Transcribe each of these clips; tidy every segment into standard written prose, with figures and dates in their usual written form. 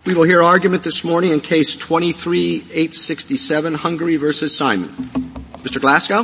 We will hear argument this morning in Case 23-867, Hungary versus Simon. Mr. Glasgow.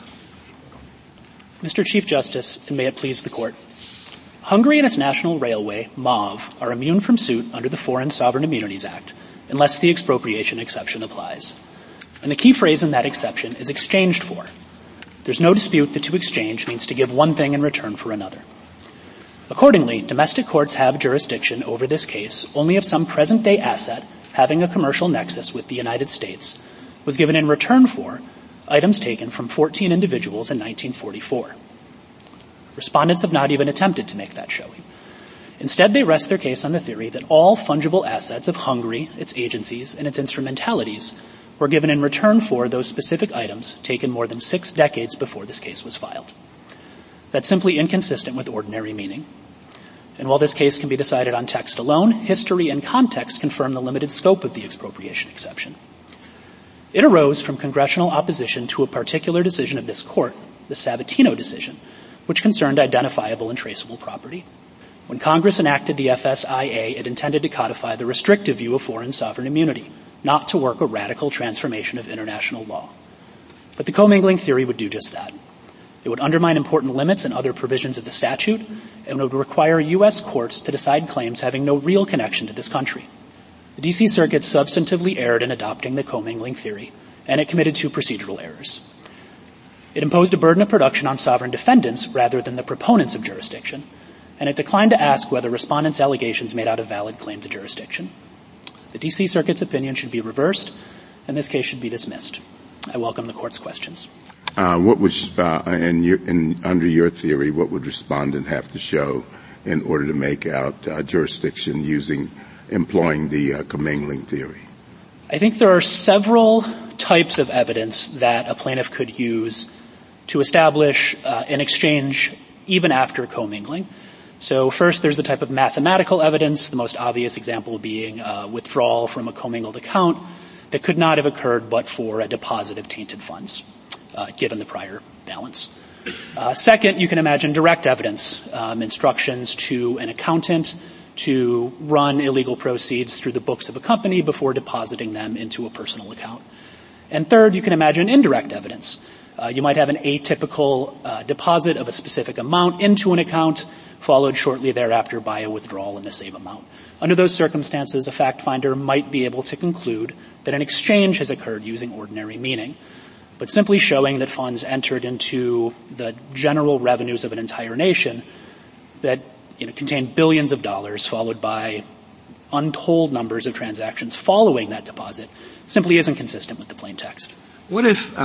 Mr. Chief Justice, and may it please the Court. Hungary and its national railway, MÁV, are immune from suit under the Foreign Sovereign Immunities Act, unless the expropriation exception applies. And the key phrase in that exception is exchanged for. There's no dispute that to exchange means to give one thing in return for another. Accordingly, domestic courts have jurisdiction over this case only if some present-day asset having a commercial nexus with the United States was given in return for items taken from 14 individuals in 1944. Respondents have not even attempted to make that showing. Instead, they rest their case on the theory that all fungible assets of Hungary, its agencies, and its instrumentalities were given in return for those specific items taken more than 6 decades before this case was filed. That's simply inconsistent with ordinary meaning. And while this case can be decided on text alone, history and context confirm the limited scope of the expropriation exception. It arose from congressional opposition to a particular decision of this court, the Sabatino decision, which concerned identifiable and traceable property. When Congress enacted the FSIA, it intended to codify the restrictive view of foreign sovereign immunity, not to work a radical transformation of international law. But the commingling theory would do just that. It would undermine important limits and other provisions of the statute, and would require U.S. courts to decide claims having no real connection to this country. The D.C. Circuit substantively erred in adopting the commingling theory, and it committed 2 procedural errors. It imposed a burden of production on sovereign defendants rather than the proponents of jurisdiction, and it declined to ask whether respondents' allegations made out a valid claim to jurisdiction. The D.C. Circuit's opinion should be reversed, and this case should be dismissed. I welcome the Court's questions. Under your theory, what would respondent have to show in order to make out jurisdiction employing the commingling theory? I think there are several types of evidence that a plaintiff could use to establish an exchange even after commingling. So first, there's the type of mathematical evidence, the most obvious example being withdrawal from a commingled account that could not have occurred but for a deposit of tainted funds. Given the prior balance. Second, you can imagine direct evidence, instructions to an accountant to run illegal proceeds through the books of a company before depositing them into a personal account. And third, you can imagine indirect evidence. You might have an atypical deposit of a specific amount into an account, followed shortly thereafter by a withdrawal in the same amount. Under those circumstances, a fact finder might be able to conclude that an exchange has occurred using ordinary meaning. But simply showing that funds entered into the general revenues of an entire nation that contain billions of dollars followed by untold numbers of transactions following that deposit simply isn't consistent with the plain text. What if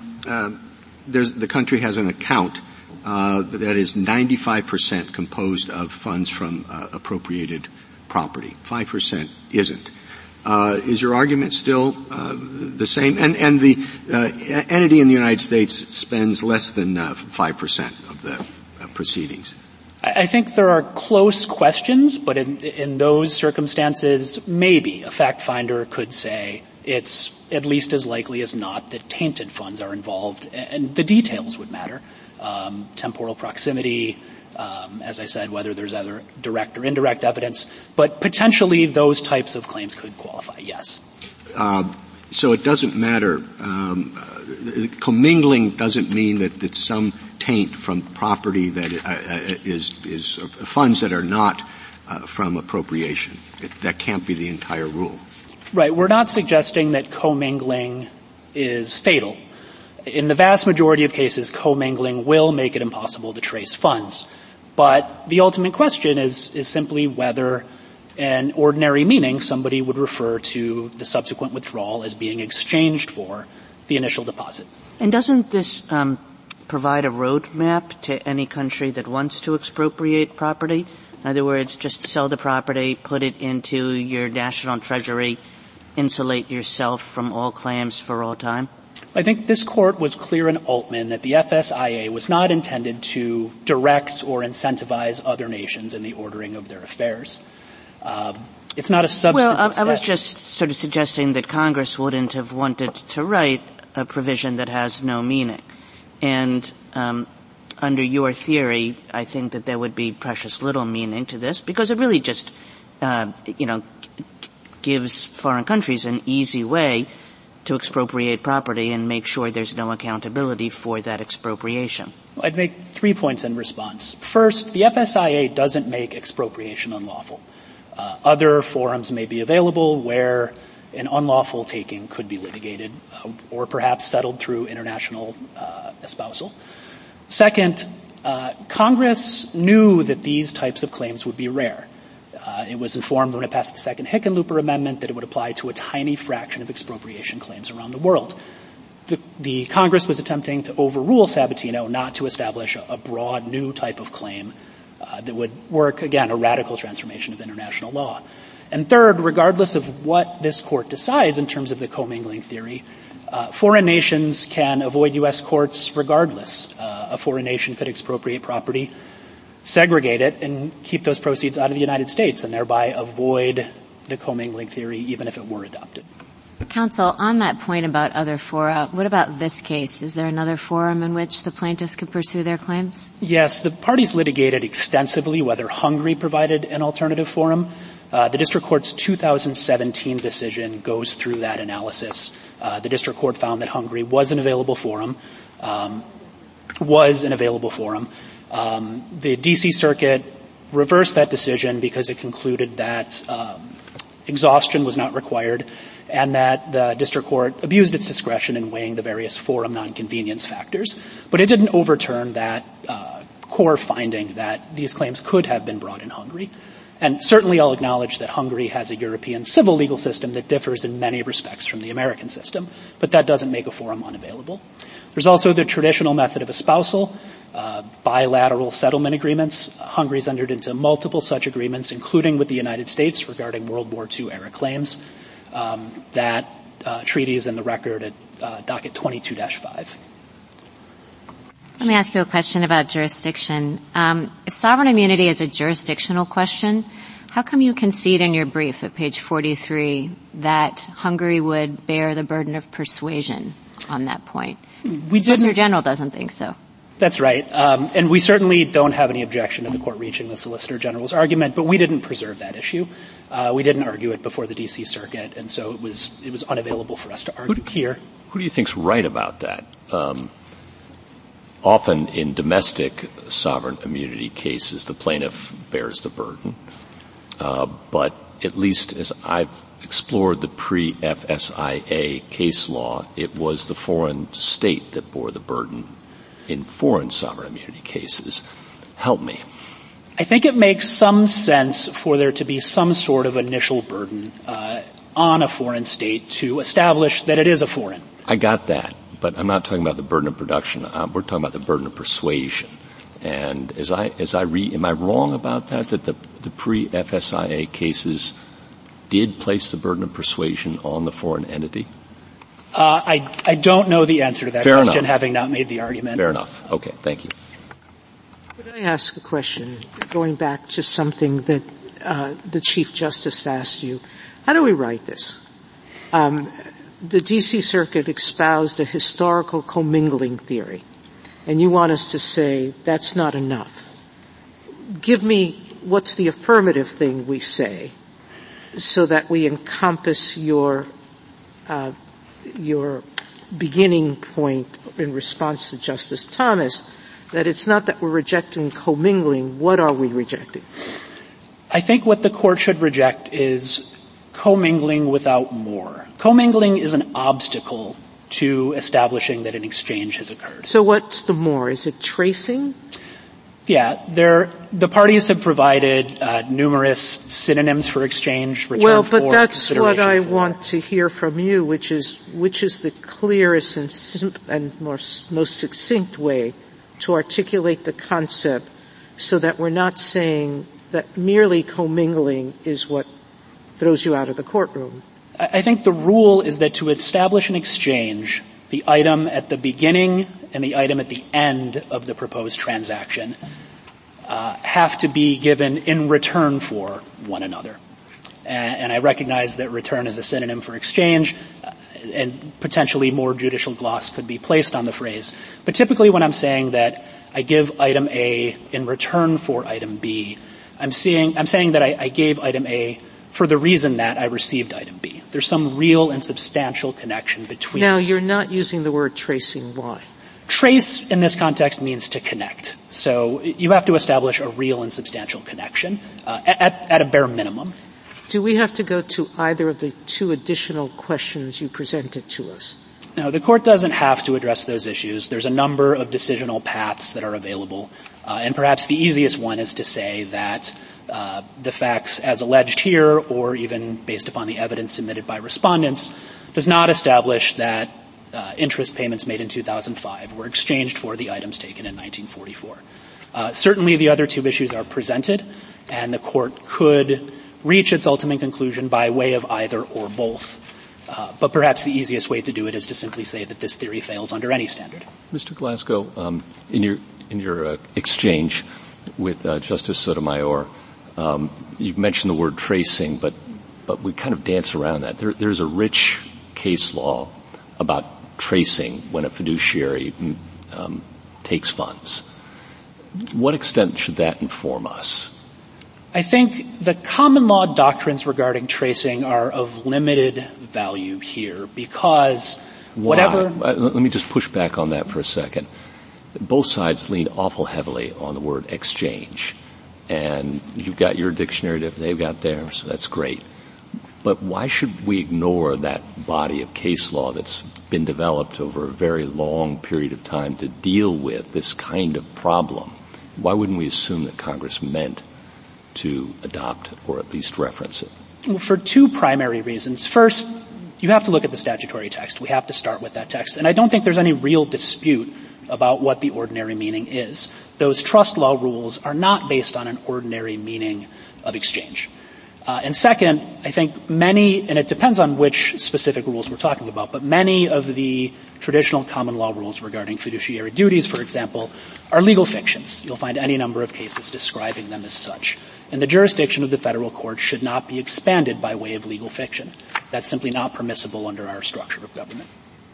the country has an account that is 95% composed of funds from appropriated property, 5% isn't? Is your argument still the same? And the entity in the United States spends less than 5% of the proceedings. I think there are close questions, but in those circumstances, maybe a fact finder could say it's at least as likely as not that tainted funds are involved, and the details would matter. Temporal proximity, as I said, whether there's either direct or indirect evidence, but potentially those types of claims could qualify, yes. So it doesn't matter. Commingling doesn't mean that some taint from property that is funds that are not from appropriation. That can't be the entire rule. Right. We're not suggesting that commingling is fatal. In the vast majority of cases, commingling will make it impossible to trace funds. But the ultimate question is simply whether in ordinary meaning somebody would refer to the subsequent withdrawal as being exchanged for the initial deposit. And doesn't this provide a roadmap to any country that wants to expropriate property? In other words, just sell the property, put it into your national treasury, insulate yourself from all claims for all time? I think this Court was clear in Altman that the FSIA was not intended to direct or incentivize other nations in the ordering of their affairs. It's not a substantive statute. I was just sort of suggesting that Congress wouldn't have wanted to write a provision that has no meaning. And under your theory, I think that there would be precious little meaning to this because it really just, gives foreign countries an easy way to expropriate property and make sure there's no accountability for that expropriation. I'd make 3 points in response. First, the FSIA doesn't make expropriation unlawful. Other forums may be available where an unlawful taking could be litigated or perhaps settled through international espousal. Second, Congress knew that these types of claims would be rare. It was informed when it passed the second Hickenlooper Amendment that it would apply to a tiny fraction of expropriation claims around the world. The Congress was attempting to overrule Sabatino, not to establish a broad new type of claim that would work, again, a radical transformation of international law. And third, regardless of what this court decides in terms of the commingling theory, foreign nations can avoid U.S. courts regardless. A foreign nation could expropriate property, segregate it, and keep those proceeds out of the United States and thereby avoid the commingling theory even if it were adopted. Counsel, on that point about other fora, what about this case? Is there another forum in which the plaintiffs could pursue their claims? Yes, the parties litigated extensively whether Hungary provided an alternative forum. The district court's 2017 decision goes through that analysis. The district court found that Hungary was an available forum. The D.C. Circuit reversed that decision because it concluded that exhaustion was not required and that the district court abused its discretion in weighing the various forum nonconvenience factors. But it didn't overturn that core finding that these claims could have been brought in Hungary. And certainly I'll acknowledge that Hungary has a European civil legal system that differs in many respects from the American system, but that doesn't make a forum unavailable. There's also the traditional method of espousal, bilateral settlement agreements. Hungary's entered into multiple such agreements, including with the United States regarding World War II era claims. That treaty is in the record at docket 22-5. Let me ask you a question about jurisdiction. If sovereign immunity is a jurisdictional question, how come you concede in your brief at page 43 that Hungary would bear the burden of persuasion on that point? Solicitor General doesn't think so. That's right. And we certainly don't have any objection to the court reaching the Solicitor General's argument, but we didn't preserve that issue. We didn't argue it before the D.C. Circuit, and so it was unavailable for us to argue here. Who do you think's right about that? Often in domestic sovereign immunity cases, the plaintiff bears the burden. But at least as I've explored the pre-FSIA case law, it was the foreign state that bore the burden in foreign sovereign immunity cases. Help me. I think it makes some sense for there to be some sort of initial burden on a foreign state to establish that it is a foreign. I got that, but I'm not talking about the burden of production. We're talking about the burden of persuasion. And as I read, am I wrong about that the pre-FSIA cases did place the burden of persuasion on the foreign entity? I don't know the answer to that Fair question, enough. having not made the argument. Fair enough. Okay, thank you. Could I ask a question, going back to something that the Chief Justice asked you? How do we write this? The D.C. Circuit espoused a historical commingling theory, and you want us to say that's not enough. Give me what's the affirmative thing we say so that we encompass your beginning point in response to Justice Thomas, that it's not that we're rejecting commingling. What are we rejecting? I think what the court should reject is commingling without more. Commingling is an obstacle to establishing that an exchange has occurred. So what's the more? Is it tracing? Yeah, the parties have provided numerous synonyms for exchange, return well, for, but that's what I for. want to hear from you, which is the clearest and most succinct way to articulate the concept so that we're not saying that merely commingling is what throws you out of the courtroom. I think the rule is that to establish an exchange, the item at the beginning and the item at the end of the proposed transaction have to be given in return for one another. And I recognize that return is a synonym for exchange, and potentially more judicial gloss could be placed on the phrase. But typically when I'm saying that I give item A in return for item B, I'm saying that I gave item A for the reason that I received item B. There's some real and substantial connection between. Now, you're not using the word tracing. Why? Trace in this context means to connect. So you have to establish a real and substantial connection at a bare minimum. Do we have to go to either of the two additional questions you presented to us? No, the court doesn't have to address those issues. There's a number of decisional paths that are available. And perhaps the easiest one is to say that the facts as alleged here, or even based upon the evidence submitted by respondents, does not establish that interest payments made in 2005 were exchanged for the items taken in 1944. Certainly the other two issues are presented, and the court could reach its ultimate conclusion by way of either or both. But perhaps the easiest way to do it is to simply say that this theory fails under any standard. Mr. Glasgow, in your exchange with Justice Sotomayor, you mentioned the word tracing, but we kind of dance around that. There's a rich case law about tracing when a fiduciary takes funds. What extent should that inform us? I think the common law doctrines regarding tracing are of limited value here because whatever. Let me just push back on that for a second. Both sides lean awful heavily on the word exchange. And you've got your dictionary, they've got theirs, so that's great. But why should we ignore that body of case law that's been developed over a very long period of time to deal with this kind of problem? Why wouldn't we assume that Congress meant to adopt or at least reference it? Well, for two primary reasons. First, you have to look at the statutory text. We have to start with that text. And I don't think there's any real dispute about what the ordinary meaning is. Those trust law rules are not based on an ordinary meaning of exchange. And second, I think many, and it depends on which specific rules we're talking about, but many of the traditional common law rules regarding fiduciary duties, for example, are legal fictions. You'll find any number of cases describing them as such. And the jurisdiction of the federal court should not be expanded by way of legal fiction. That's simply not permissible under our structure of government.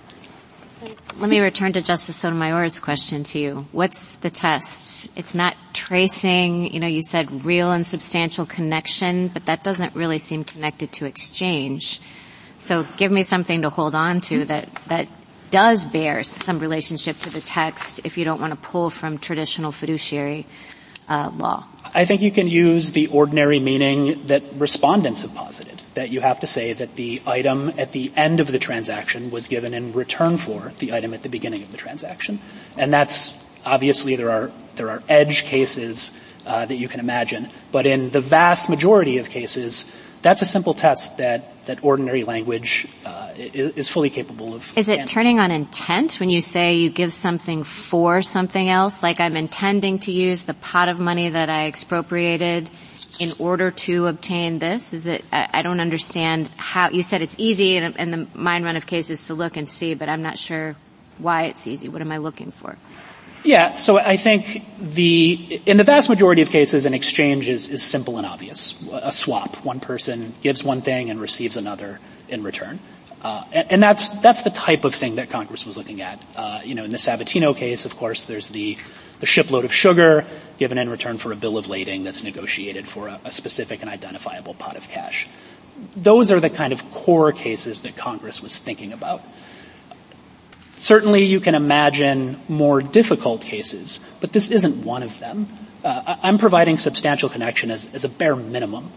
Let me return to Justice Sotomayor's question to you. What's the test? It's not tracing, you said real and substantial connection, but that doesn't really seem connected to exchange. So give me something to hold on to that does bear some relationship to the text if you don't want to pull from traditional fiduciary law. I think you can use the ordinary meaning that respondents have posited, that you have to say that the item at the end of the transaction was given in return for the item at the beginning of the transaction. And that's obviously there are edge cases that you can imagine, but in the vast majority of cases, that's a simple test that ordinary language is fully capable of. Is it turning on intent when you say you give something for something else? Like I'm intending to use the pot of money that I expropriated in order to obtain this? Is it? I don't understand how you said it's easy in the mind run of cases to look and see, but I'm not sure why it's easy. What am I looking for? Yeah, so I think in the vast majority of cases, an exchange is simple and obvious. A swap. One person gives one thing and receives another in return. And that's the type of thing that Congress was looking at. In the Sabatino case, of course, there's the shipload of sugar given in return for a bill of lading that's negotiated for a specific and identifiable pot of cash. Those are the kind of core cases that Congress was thinking about. Certainly you can imagine more difficult cases, but this isn't one of them. I'm providing substantial connection as a bare minimum.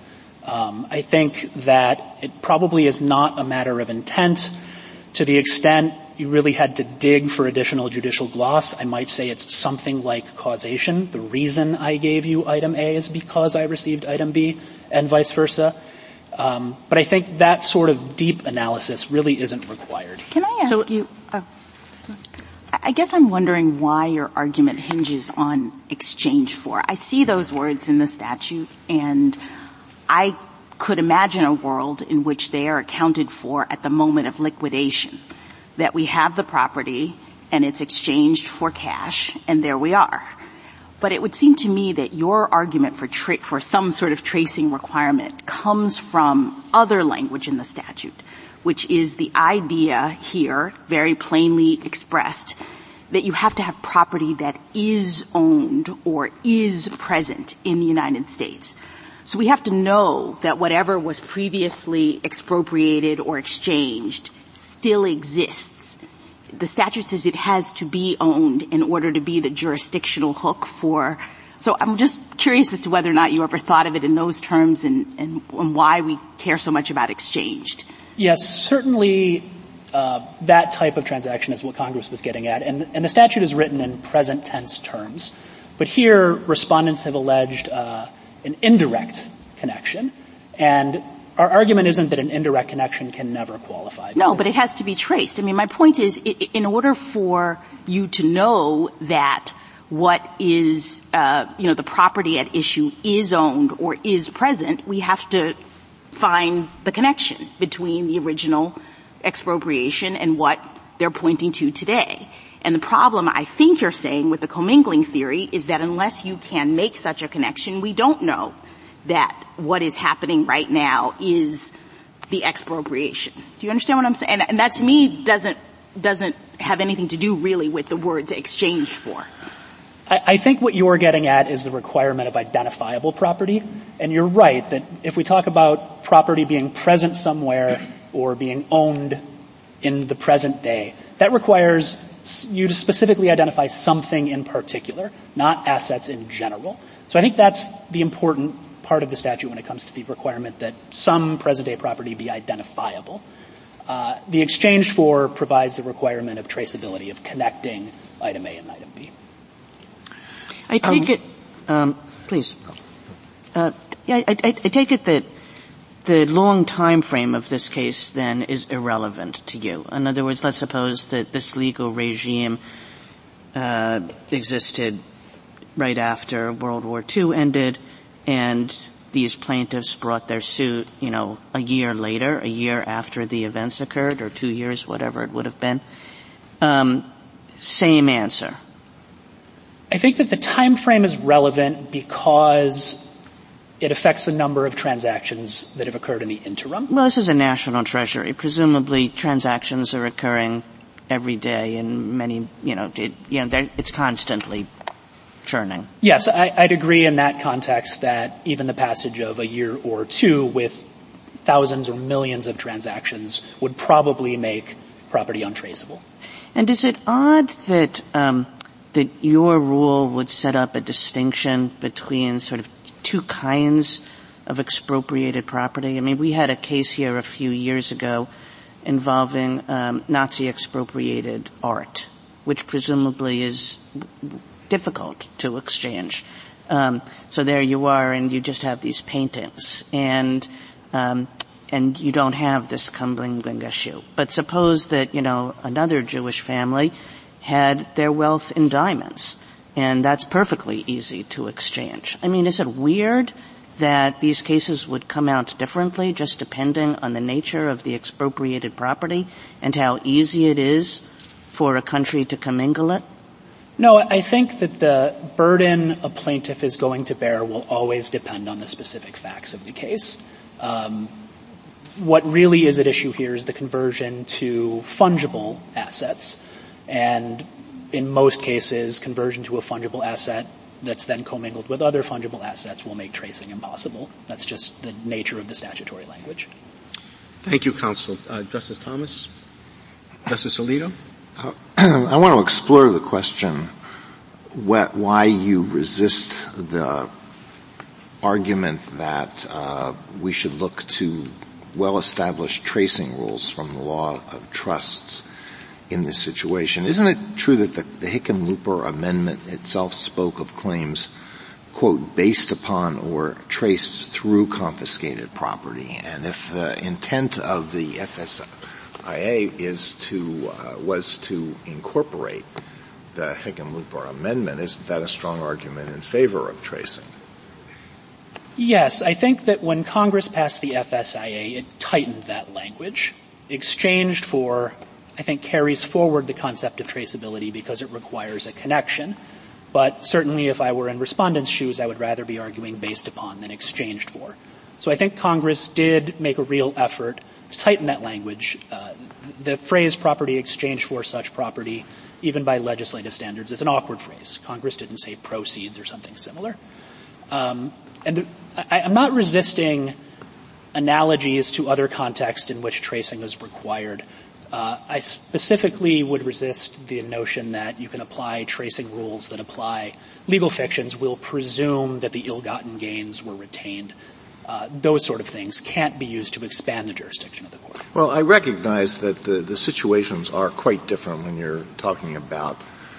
I think that it probably is not a matter of intent. To the extent you really had to dig for additional judicial gloss, I might say it's something like causation. The reason I gave you item A is because I received item B, and vice versa. But I think that sort of deep analysis really isn't required. Can I ask you? I guess I'm wondering why your argument hinges on exchange for. I see those words in the statute, and I could imagine a world in which they are accounted for at the moment of liquidation, that we have the property and it's exchanged for cash, and there we are. But it would seem to me that your argument for some sort of tracing requirement comes from other language in the statute, which is the idea here, very plainly expressed, that you have to have property that is owned or is present in the United States. So we have to know that whatever was previously expropriated or exchanged still exists. The statute says it has to be owned in order to be the jurisdictional hook for. So I'm just curious as to whether or not you ever thought of it in those terms and why we care so much about exchanged. Yes, certainly that type of transaction is what Congress was getting at. And the statute is written in present tense terms. But here, respondents have alleged an indirect connection. And our argument isn't that an indirect connection can never qualify. No, but it has to be traced. I mean, my point is, in order for you to know that what is, the property at issue is owned or is present, we have to find the connection between the original expropriation and what they're pointing to today. And the problem I think you're saying with the commingling theory is that unless you can make such a connection, we don't know that what is happening right now is the expropriation. Do you understand what I'm saying? And that to me doesn't have anything to do really with the words exchanged for. I think what you're getting at is the requirement of identifiable property. And you're right that if we talk about property being present somewhere or being owned in the present day, that requires you to specifically identify something in particular, not assets in general. So I think that's the important part of the statute when it comes to the requirement that some present-day property be identifiable. The exchange for provides the requirement of traceability, of connecting item A and item B. I take it, please. I take it that the long time frame of this case then is irrelevant to you. In other words, let's suppose that this legal regime existed right after World War II ended, and these plaintiffs brought their suit, a year later, a year after the events occurred, or 2 years, whatever it would have been. Same answer. I think that the time frame is relevant because it affects the number of transactions that have occurred in the interim. Well, this is a national treasury. Presumably transactions are occurring every day and many, it's constantly churning. Yes, I'd agree in that context that even the passage of a year or two with thousands or millions of transactions would probably make property untraceable. And is it odd that that your rule would set up a distinction between sort of two kinds of expropriated property? I mean, we had a case here a few years ago involving Nazi expropriated art, which presumably is difficult to exchange. So there you are, and you just have these paintings, and you don't have this commingling issue. But suppose that, another Jewish family had their wealth in diamonds, and that's perfectly easy to exchange. I mean, is it weird that these cases would come out differently just depending on the nature of the expropriated property and how easy it is for a country to commingle it? No, I think that the burden a plaintiff is going to bear will always depend on the specific facts of the case. What really is at issue here is the conversion to fungible assets. And in most cases, conversion to a fungible asset that's then commingled with other fungible assets will make tracing impossible. That's just the nature of the statutory language. Thank you, counsel. Justice Thomas? Justice Alito? I want to explore the question why you resist the argument that we should look to well-established tracing rules from the law of trusts in this situation. Isn't it true that the Hickenlooper Amendment itself spoke of claims, quote, based upon or traced through confiscated property? And if the intent of the FSIA was to incorporate the Hickenlooper Amendment, isn't that a strong argument in favor of tracing? Yes, I think that when Congress passed the FSIA, it tightened that language, exchanged for, I think, carries forward the concept of traceability because it requires a connection. But certainly if I were in respondents' shoes, I would rather be arguing based upon than exchanged for. So I think Congress did make a real effort to tighten that language. The phrase property exchanged for such property, even by legislative standards, is an awkward phrase. Congress didn't say proceeds or something similar. I'm not resisting analogies to other contexts in which tracing is required. I specifically would resist the notion that you can apply tracing rules that apply legal fictions will presume that the ill-gotten gains were retained. Those sort of things can't be used to expand the jurisdiction of the court. Well, I recognize that the situations are quite different when you're talking about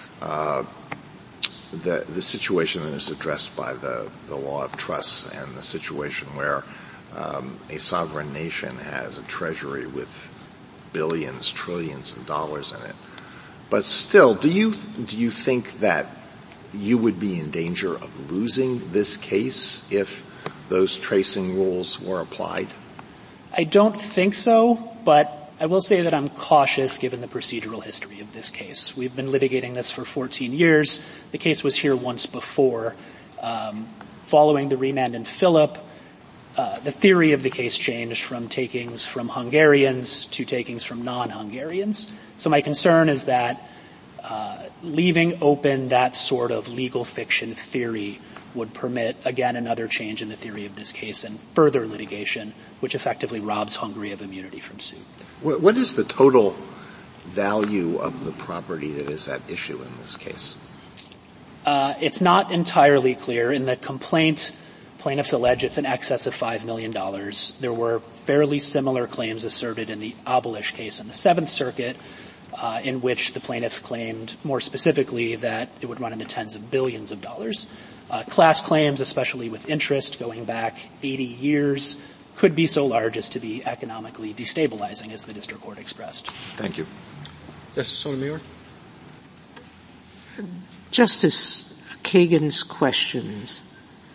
the situation that is addressed by the law of trusts and the situation where a sovereign nation has a treasury with billions, trillions of dollars in it. But still, do you think that you would be in danger of losing this case if those tracing rules were applied? I don't think so, but I will say that I'm cautious given the procedural history of this case. We've been litigating this for 14 years. The case was here once before. Following the remand in Phillip, the theory of the case changed from takings from Hungarians to takings from non-Hungarians. So my concern is that leaving open that sort of legal fiction theory would permit, again, another change in the theory of this case and further litigation, which effectively robs Hungary of immunity from suit. What is the total value of the property that is at issue in this case? It's not entirely clear. In the complaint, plaintiffs allege it's in excess of $5 million. There were fairly similar claims asserted in the Abolish case in the Seventh Circuit, in which the plaintiffs claimed more specifically that it would run in the tens of billions of dollars. Class claims, especially with interest going back 80 years, could be so large as to be economically destabilizing, as the district court expressed. Thank you. Justice Sotomayor? Justice Kagan's questions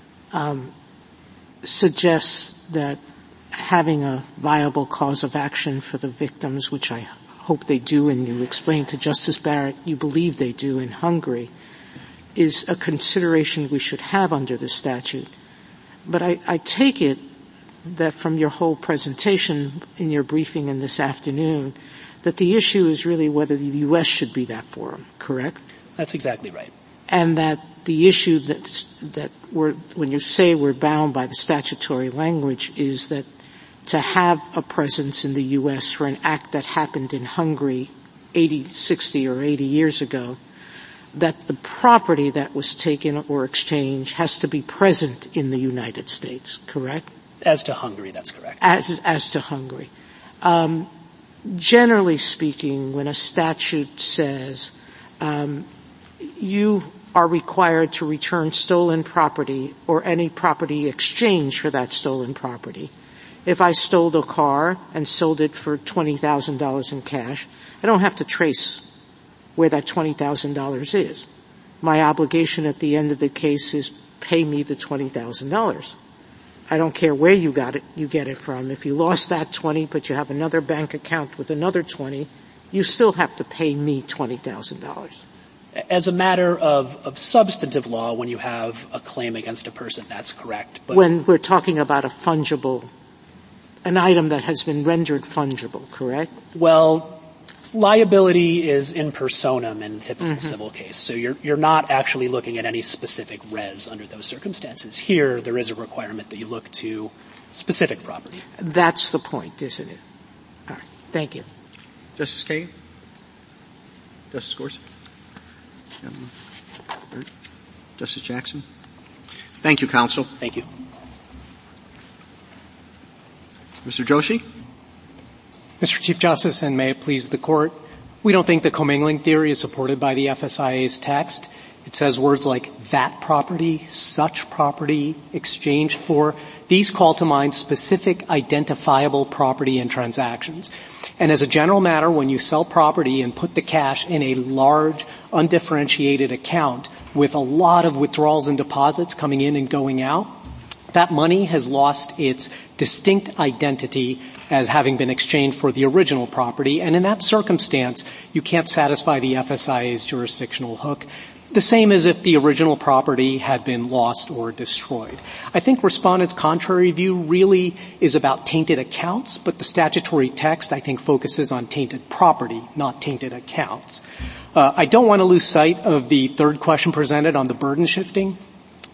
suggests that having a viable cause of action for the victims, which I hope they do, and you explained to Justice Barrett you believe they do in Hungary, is a consideration we should have under the statute. But I take it that from your whole presentation in your briefing in this afternoon that the issue is really whether the U.S. should be that forum, correct? That's exactly right. And that the issue when you say we're bound by the statutory language is that to have a presence in the U.S. for an act that happened in Hungary 60 or 80 years ago, that the property that was taken or exchanged has to be present in the United States, correct? As to Hungary, that's correct. As to Hungary. Generally speaking, when a statute says you are required to return stolen property or any property exchanged for that stolen property, if I stole a car and sold it for $20,000 in cash, I don't have to trace where that $20,000 is. My obligation at the end of the case is pay me the $20,000. I don't care where you get it from. If you lost that 20 but you have another bank account with another 20, you still have to pay me $20,000. As a matter of substantive law, when you have a claim against a person, that's correct. But when we're talking about an item that has been rendered fungible, correct? Well, liability is in personam in a typical civil case, so you're not actually looking at any specific res under those circumstances. Here, there is a requirement that you look to specific property. That's the point, isn't it? All right. Thank you. Justice Kagan? Justice Gorsuch? Justice Jackson? Thank you, counsel. Thank you. Mr. Joshi? Mr. Chief Justice, and may it please the Court, we don't think the commingling theory is supported by the FSIA's text. It says words like that property, such property, exchanged for. These call to mind specific identifiable property and transactions. And as a general matter, when you sell property and put the cash in a large, undifferentiated account with a lot of withdrawals and deposits coming in and going out, that money has lost its distinct identity as having been exchanged for the original property. And in that circumstance, you can't satisfy the FSIA's jurisdictional hook. The same as if the original property had been lost or destroyed. I think respondents' contrary view really is about tainted accounts, but the statutory text, I think, focuses on tainted property, not tainted accounts. I don't want to lose sight of the third question presented on the burden shifting.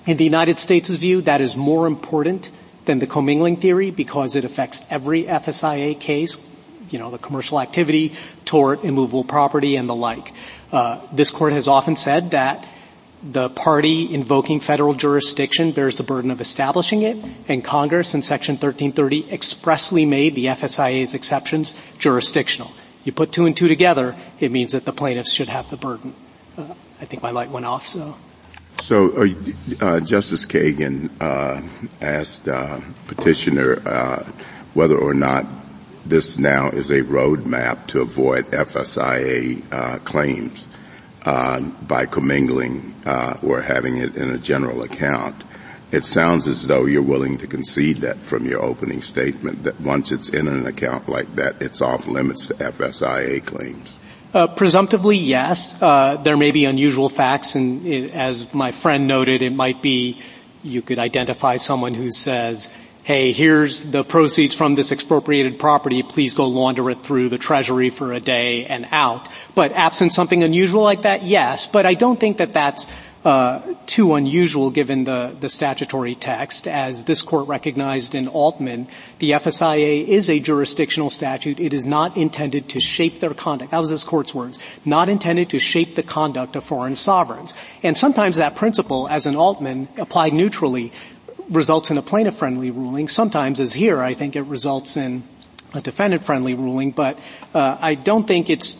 In the United States' view, that is more important than the commingling theory because it affects every FSIA case, the commercial activity, tort, immovable property, and the like. This court has often said that the party invoking federal jurisdiction bears the burden of establishing it, and Congress in Section 1330 expressly made the FSIA's exceptions jurisdictional. You put two and two together, it means that the plaintiffs should have the burden. I think my light went off, so. So, Justice Kagan asked petitioner whether or not this now is a roadmap to avoid FSIA claims by commingling or having it in a general account. It sounds as though you're willing to concede that from your opening statement, that once it's in an account like that, it's off limits to FSIA claims. Presumptively, yes. There may be unusual facts, and as my friend noted, it might be you could identify someone who says, hey, here's the proceeds from this expropriated property, please go launder it through the Treasury for a day and out. But absent something unusual like that, yes. But I don't think that that's too unusual given the statutory text. As this court recognized in Altman, the FSIA is a jurisdictional statute. It is not intended to shape their conduct. That was this court's words. Not intended to shape the conduct of foreign sovereigns. And sometimes that principle, as in Altman, applied neutrally, results in a plaintiff-friendly ruling. Sometimes, as here, I think it results in a defendant-friendly ruling. But I don't think it's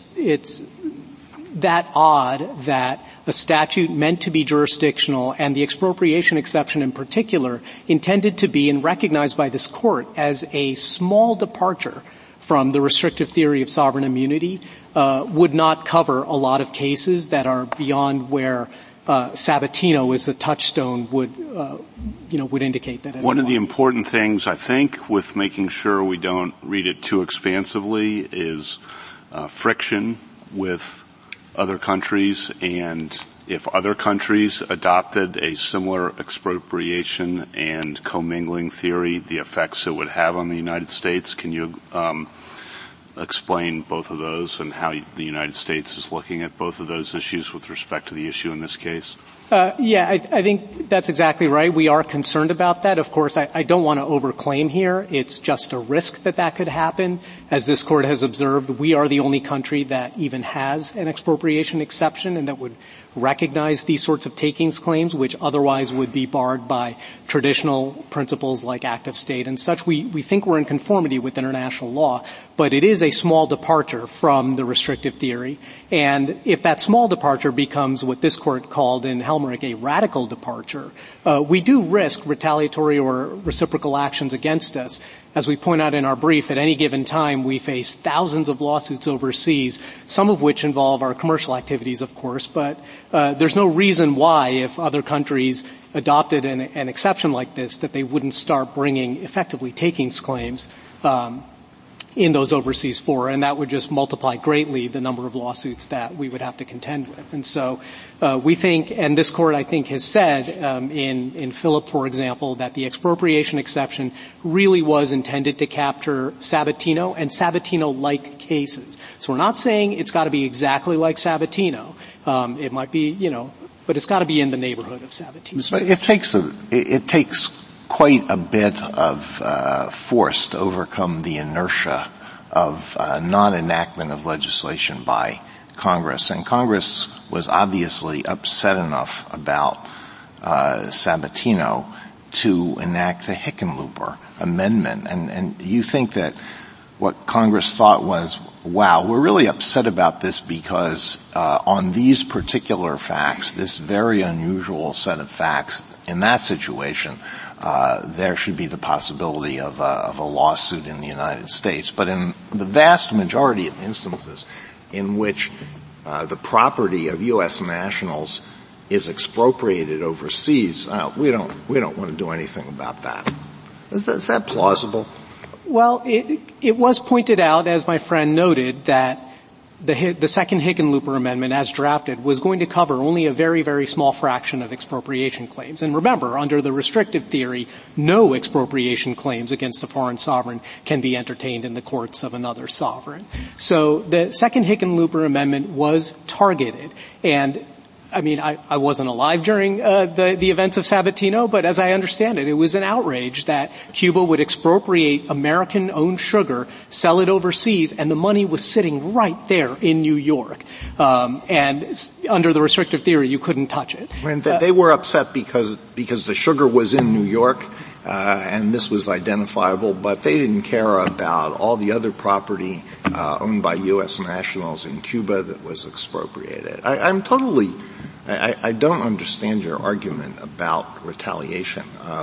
that odd that a statute meant to be jurisdictional and the expropriation exception in particular intended to be and recognized by this court as a small departure from the restrictive theory of sovereign immunity would not cover a lot of cases that are beyond where Sabatino is the touchstone would indicate that. One of the important things, I think, with making sure we don't read it too expansively is friction with other countries, and if other countries adopted a similar expropriation and commingling theory, the effects it would have on the United States. Can you explain both of those and how the United States is looking at both of those issues with respect to the issue in this case? I think that's exactly right. We are concerned about that. Of course, I don't want to overclaim here. It's just a risk that could happen. As this court has observed, we are the only country that even has an expropriation exception and that would recognize these sorts of takings claims, which otherwise would be barred by traditional principles like active state and such. We think we're in conformity with international law, but it is a small departure from the restrictive theory. And if that small departure becomes what this court called in Helmerich a radical departure, we do risk retaliatory or reciprocal actions against us. As we point out in our brief, at any given time, we face thousands of lawsuits overseas, some of which involve our commercial activities, of course, but there's no reason why, if other countries adopted an exception like this, that they wouldn't start bringing effectively takings claims in those overseas fora, and that would just multiply greatly the number of lawsuits that we would have to contend with. And so we think, and this court I think has said in Phillip, for example, that the expropriation exception really was intended to capture Sabatino and Sabatino-like cases. So we're not saying it's got to be exactly like Sabatino. It might be, but it's got to be in the neighborhood of Sabatino. But it takes quite a bit of force to overcome the inertia of non-enactment of legislation by Congress. And Congress was obviously upset enough about Sabatino to enact the Hickenlooper Amendment. And you think that what Congress thought was, wow, we're really upset about this because on these particular facts, this very unusual set of facts, in that situation, there should be the possibility of a lawsuit in the United States. But in the vast majority of instances in which the property of U.S. nationals is expropriated overseas, we don't want to do anything about that. Is that plausible? Well, it was pointed out, as my friend noted, that the second Hickenlooper Amendment, as drafted, was going to cover only a very, very small fraction of expropriation claims. And remember, under the restrictive theory, no expropriation claims against a foreign sovereign can be entertained in the courts of another sovereign. So the second Hickenlooper Amendment was targeted. And I wasn't alive during the events of Sabatino, but as I understand it, it was an outrage that Cuba would expropriate American-owned sugar, sell it overseas, and the money was sitting right there in New York. And under the restrictive theory, you couldn't touch it. When they were upset because the sugar was in New York, and this was identifiable, but they didn't care about all the other property owned by U.S. nationals in Cuba that was expropriated. I don't understand your argument about retaliation.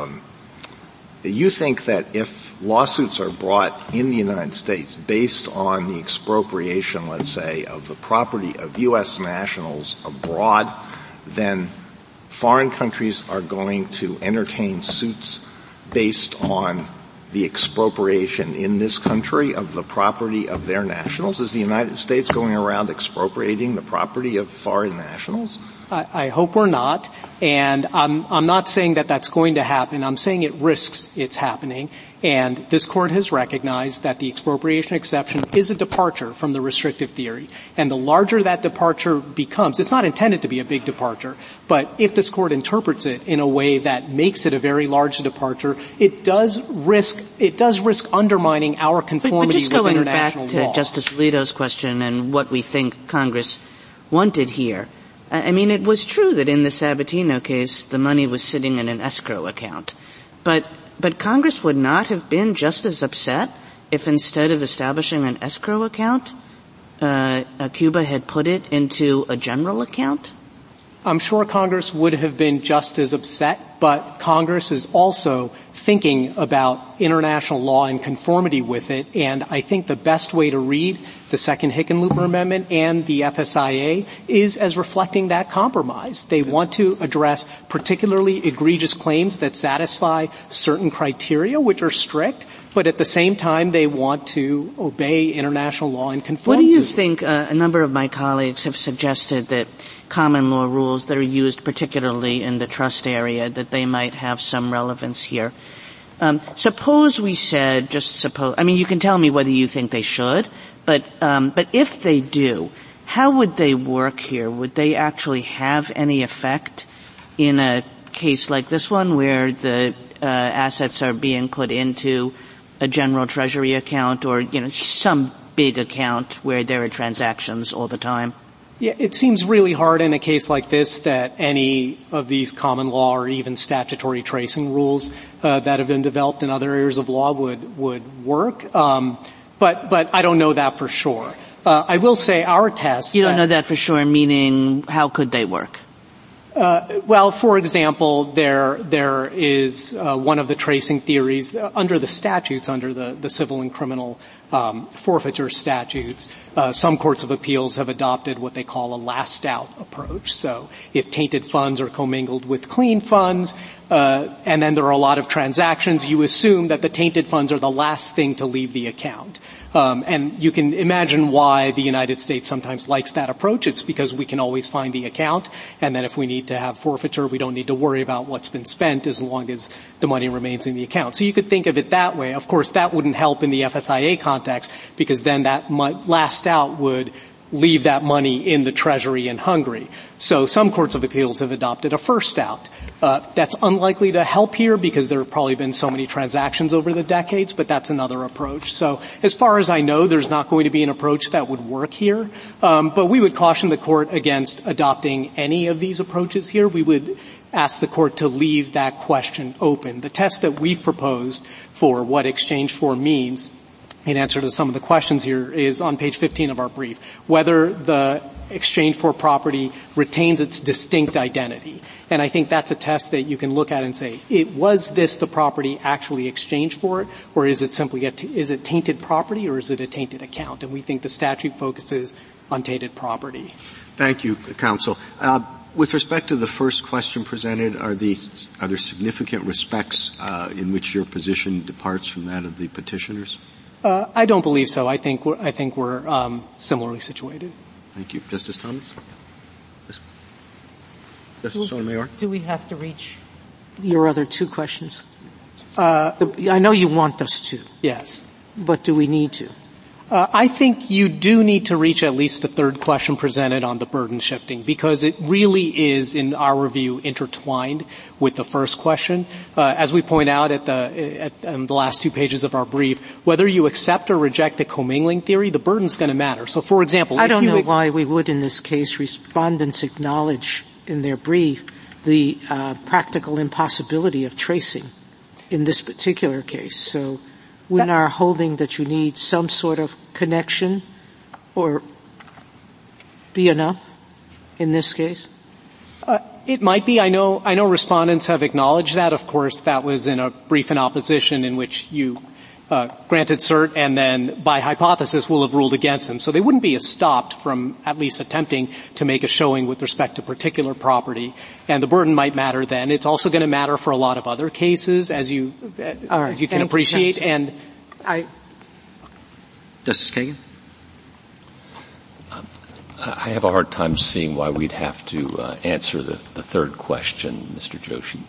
You think that if lawsuits are brought in the United States based on the expropriation, let's say, of the property of U.S. nationals abroad, then foreign countries are going to entertain suits based on the expropriation in this country of the property of their nationals? Is the United States going around expropriating the property of foreign nationals? I hope we're not, and I'm not saying that that's going to happen. I'm saying it risks it's happening, and this Court has recognized that the expropriation exception is a departure from the restrictive theory, and the larger that departure becomes, it's not intended to be a big departure, but if this Court interprets it in a way that makes it a very large departure, it does risk undermining our conformity with international law. But just going back to Justice Alito's question and what we think Congress wanted here, it was true that in the Sabatino case, the money was sitting in an escrow account. But Congress would not have been just as upset if instead of establishing an escrow account, Cuba had put it into a general account? I'm sure Congress would have been just as upset, but Congress is also thinking about international law and conformity with it, and I think the best way to read the second Hickenlooper Amendment and the FSIA is as reflecting that compromise. They want to address particularly egregious claims that satisfy certain criteria, which are strict, but at the same time they want to obey international law and conform. What do you think? A number of my colleagues have suggested that common law rules that are used particularly in the trust area, that they might have some relevance here. Suppose we said, you can tell me whether you think they should, but if they do, how would they work here? Would they actually have any effect in a case like this one where the assets are being put into a general treasury account or, some big account where there are transactions all the time? Yeah, it seems really hard in a case like this that any of these common law or even statutory tracing rules that have been developed in other areas of law would work. But I don't know that for sure. I will say our test. You don't know that for sure, meaning how could they work? Well, for example, there is one of the tracing theories under the statutes, under the civil and criminal forfeiture statutes. Some courts of appeals have adopted what they call a last out approach. So if tainted funds are commingled with clean funds, and then there are a lot of transactions, you assume that the tainted funds are the last thing to leave the account. And you can imagine why the United States sometimes likes that approach. It's because we can always find the account, and then if we need to have forfeiture, we don't need to worry about what's been spent as long as the money remains in the account. So you could think of it that way. Of course, that wouldn't help in the FSIA context, because then that last out would leave that money in the Treasury in Hungary. So some courts of appeals have adopted a first out. That's unlikely to help here because there have probably been so many transactions over the decades, but that's another approach. So as far as I know, there's not going to be an approach that would work here. But we would caution the court against adopting any of these approaches here. We would ask the court to leave that question open. The test that we've proposed for what exchange for means in answer to some of the questions here is on page 15 of our brief, whether the exchange for property retains its distinct identity. And I think that's a test that you can look at and say, was this the property actually exchanged for it, or is it simply is it tainted property, or is it a tainted account? And we think the statute focuses on tainted property. Thank you, counsel. With respect to the first question presented, are there significant respects in which your position departs from that of the petitioners? I don't believe so. I think we're similarly situated. Thank you. Justice Thomas? Justice Sotomayor? Do we have to reach your other two questions? I know you want us to. Yes. But do we need to? I think you do need to reach at least the third question presented on the burden shifting, because it really is, in our review, intertwined with the first question. As we point out at the last 2 pages of our brief, whether you accept or reject the commingling theory, the burden's going to matter. So, for example, I don't know why we would in this case. Respondents acknowledge in their brief the practical impossibility of tracing in this particular case. So wouldn't our holding that you need some sort of connection or be enough in this case? It might be. I know respondents have acknowledged that. Of course, that was in a brief in opposition in which you granted cert and then by hypothesis will have ruled against them. So they wouldn't be stopped from at least attempting to make a showing with respect to particular property. And the burden might matter then. It's also going to matter for a lot of other cases, as you can appreciate. And Justice Kagan? I have a hard time seeing why we'd have to answer the third question, Mr. Joshi.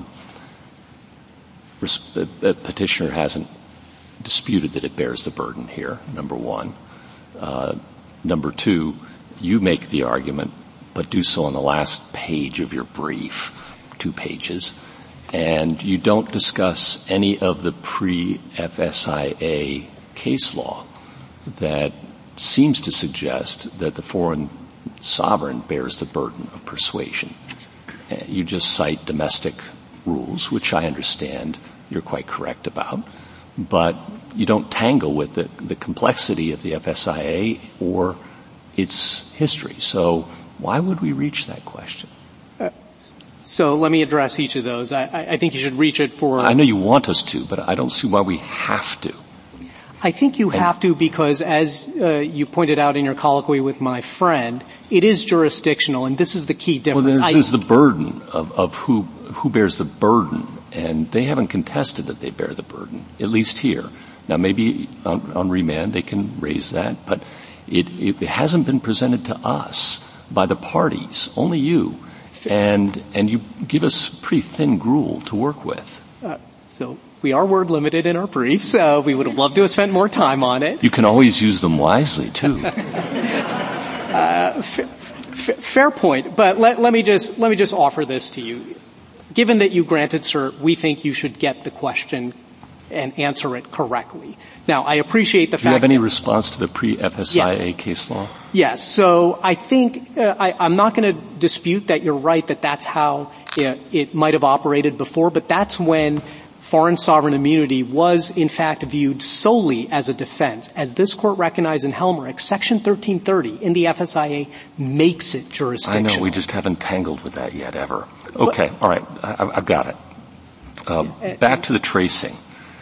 The petitioner hasn't disputed that it bears the burden here, number one. Number two, you make the argument, but do so on the last page of your brief, 2 pages, and you don't discuss any of the pre-FSIA case law that seems to suggest that the foreign sovereign bears the burden of persuasion. You just cite domestic rules, which I understand you're quite correct about, but you don't tangle with the complexity of the FSIA or its history. So why would we reach that question? So let me address each of those. I think you should reach it for... I know you want us to, but I don't see why we have to. I think you have to because, as you pointed out in your colloquy with my friend, it is jurisdictional, and this is the key difference. Well, this is the burden of who bears the burden, and they haven't contested that they bear the burden, at least here. Now, maybe on remand they can raise that, but it hasn't been presented to us by the parties, only you, and you give us pretty thin gruel to work with. So we are word limited in our briefs, so we would have loved to have spent more time on it. You can always use them wisely, too. Fair point, but let me just offer this to you. Given that you granted cert, we think you should get the question and answer it correctly. Now, I appreciate the fact that... Do you have any response to the pre-FSIA case law? Yes. So I think I'm not going to dispute that you're right that that's how it might have operated before, but that's when foreign sovereign immunity was, in fact, viewed solely as a defense. As this Court recognized in Helmerich, Section 1330 in the FSIA makes it jurisdictional. I know, we just haven't tangled with that yet, ever. Okay, all right, I've got it. Back to the tracing.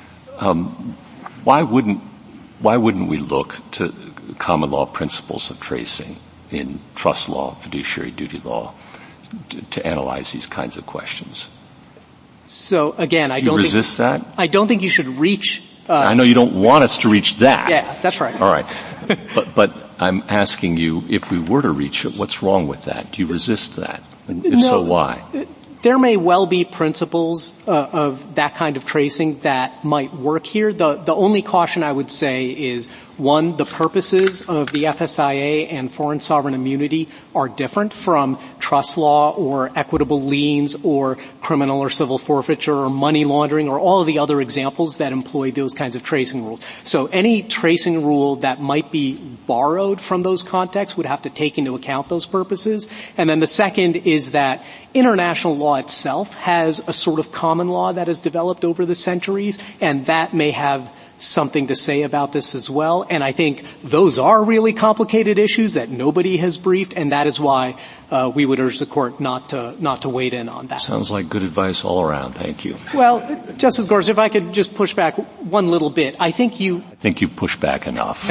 Why wouldn't we look to common law principles of tracing in trust law, fiduciary duty law, to analyze these kinds of questions? So again, I don't resist that? I don't think you should reach. I know you don't want us to reach that. Yeah, that's right. All right, but I'm asking you, if we were to reach it, what's wrong with that? Do you resist that? And if so, why? There may well be principles of that kind of tracing that might work here. The only caution I would say is, one, the purposes of the FSIA and foreign sovereign immunity are different from trust law or equitable liens or criminal or civil forfeiture or money laundering or all of the other examples that employ those kinds of tracing rules. So any tracing rule that might be borrowed from those contexts would have to take into account those purposes. And then the second is that international law itself has a sort of common law that has developed over the centuries, and that may have something to say about this as well. And I think those are really complicated issues that nobody has briefed, and that is why we would urge the Court not to wade in on that. Sounds like good advice all around. Thank you. Well, Justice Gorsuch, if I could just push back one little bit. I think you push back enough.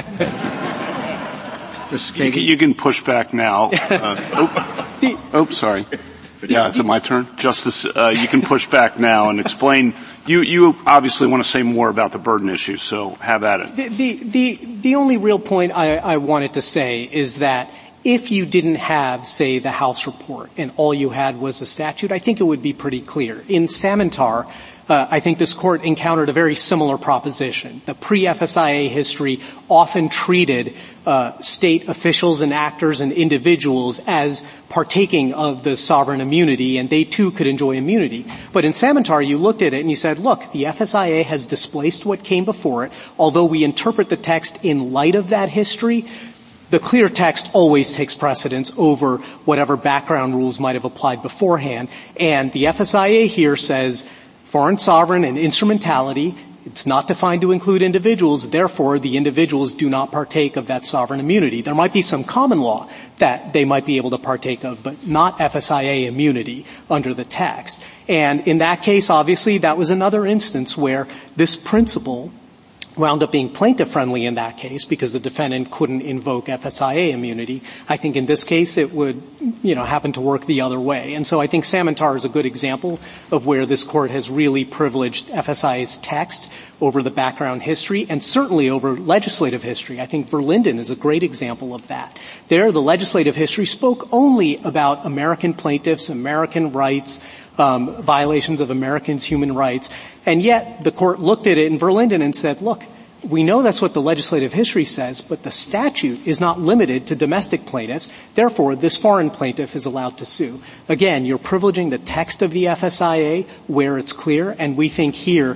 You can push back now. Sorry. Yeah, is it my turn? Justice, you can push back now and explain. You obviously want to say more about the burden issue, so have at it. The only real point I wanted to say is that if you didn't have, say, the House report and all you had was a statute, I think it would be pretty clear. In Samantar, I think this court encountered a very similar proposition. The pre-FSIA history often treated state officials and actors and individuals as partaking of the sovereign immunity, and they too could enjoy immunity. But in Samantar, you looked at it and you said, look, the FSIA has displaced what came before it. Although we interpret the text in light of that history, the clear text always takes precedence over whatever background rules might have applied beforehand. And the FSIA here says foreign sovereign and instrumentality, it's not defined to include individuals, therefore the individuals do not partake of that sovereign immunity. There might be some common law that they might be able to partake of, but not FSIA immunity under the text. And in that case, obviously, that was another instance where this principle wound up being plaintiff-friendly in that case because the defendant couldn't invoke FSIA immunity. I think in this case it would, happen to work the other way. And so I think Samantar is a good example of where this court has really privileged FSIA's text over the background history and certainly over legislative history. I think Verlinden is a great example of that. There, the legislative history spoke only about American plaintiffs, American rights, violations of Americans' human rights. And yet the court looked at it in Verlinden and said, look, we know that's what the legislative history says, but the statute is not limited to domestic plaintiffs. Therefore, this foreign plaintiff is allowed to sue. Again, you're privileging the text of the FSIA where it's clear, and we think here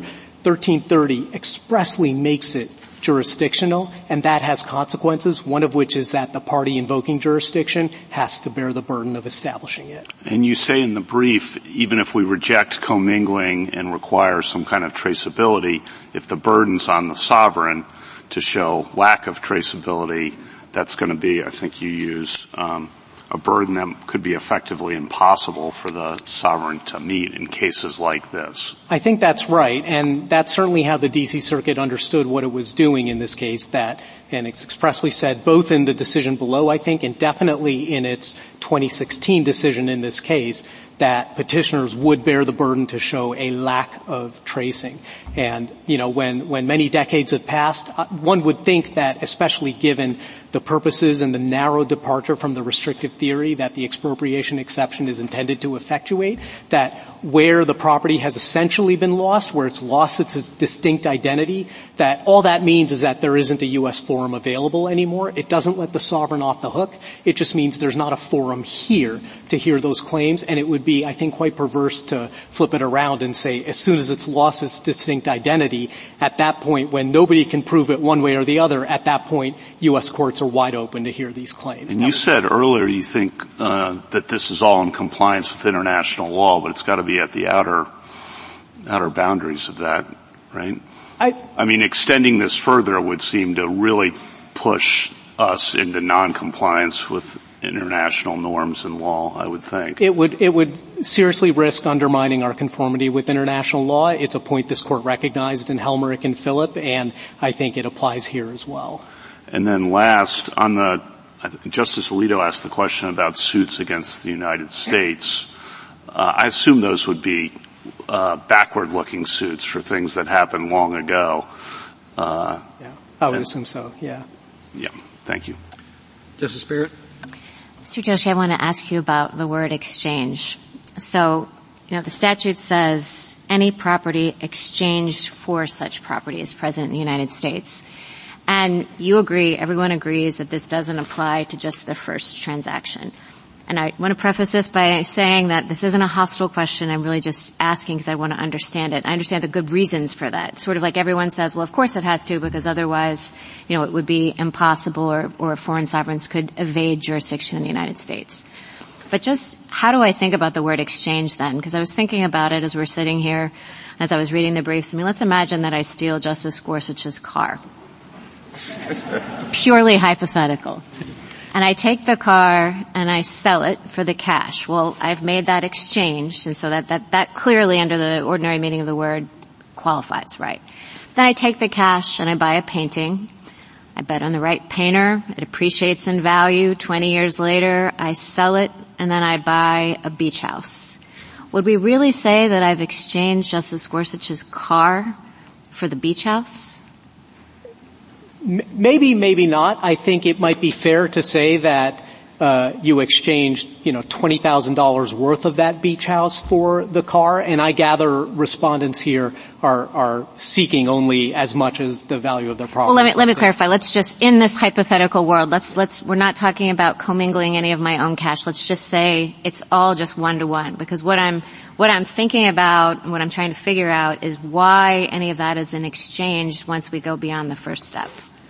1330 expressly makes it jurisdictional, and that has consequences, one of which is that the party invoking jurisdiction has to bear the burden of establishing it. And you say in the brief, even if we reject commingling and require some kind of traceability, if the burden's on the sovereign to show lack of traceability, that's going to be, I think you use, a burden that could be effectively impossible for the sovereign to meet in cases like this. I think that's right, and that's certainly how the D.C. Circuit understood what it was doing in this case, and it's expressly said both in the decision below, I think, and definitely in its 2016 decision in this case, that petitioners would bear the burden to show a lack of tracing. And, when many decades have passed, one would think that, especially given the purposes and the narrow departure from the restrictive theory that the expropriation exception is intended to effectuate, that where the property has essentially been lost, where it's lost its distinct identity, that all that means is that there isn't a U.S. forum available anymore. It doesn't let the sovereign off the hook. It just means there's not a forum here to hear those claims, and it would be, I think, quite perverse to flip it around and say as soon as it's lost its distinct identity, at that point, when nobody can prove it one way or the other, at that point, U.S. courts are wide open to hear these claims. And you said earlier you think that this is all in compliance with international law, but it's got to be at the outer boundaries of that, right? I mean, extending this further would seem to really push us into non-compliance with international norms and law, I would think. It would seriously risk undermining our conformity with international law. It's a point this court recognized in Helmerich and Phillip, and I think it applies here as well. And then last, Justice Alito asked the question about suits against the United States. I assume those would be backward-looking suits for things that happened long ago. Yeah, I would assume so, yeah. Yeah, thank you. Justice Barrett? Mr. Joshi, I want to ask you about the word exchange. So, the statute says any property exchanged for such property is present in the United States. And you agree, everyone agrees that this doesn't apply to just the first transaction. And I want to preface this by saying that this isn't a hostile question. I'm really just asking because I want to understand it. I understand the good reasons for that. Sort of like everyone says, well, of course it has to because otherwise, it would be impossible or foreign sovereigns could evade jurisdiction in the United States. But just how do I think about the word exchange then? Because I was thinking about it as we're sitting here, as I was reading the briefs. I mean, let's imagine that I steal Justice Gorsuch's car. Purely hypothetical. And I take the car and I sell it for the cash. Well, I've made that exchange, and so that clearly under the ordinary meaning of the word qualifies, right? Then I take the cash and I buy a painting. I bet on the right painter. It appreciates in value. 20 years later, I sell it, and then I buy a beach house. Would we really say that I've exchanged Justice Gorsuch's car for the beach house? Maybe, maybe not. I think it might be fair to say that you exchanged, $20,000 worth of that beach house for the car, and I gather respondents here are seeking only as much as the value of their property. Well, let me clarify. Let's just, in this hypothetical world, we're not talking about commingling any of my own cash. Let's just say it's all just one-to-one, because what I'm thinking about and what I'm trying to figure out is why any of that is an exchange once we go beyond the first step.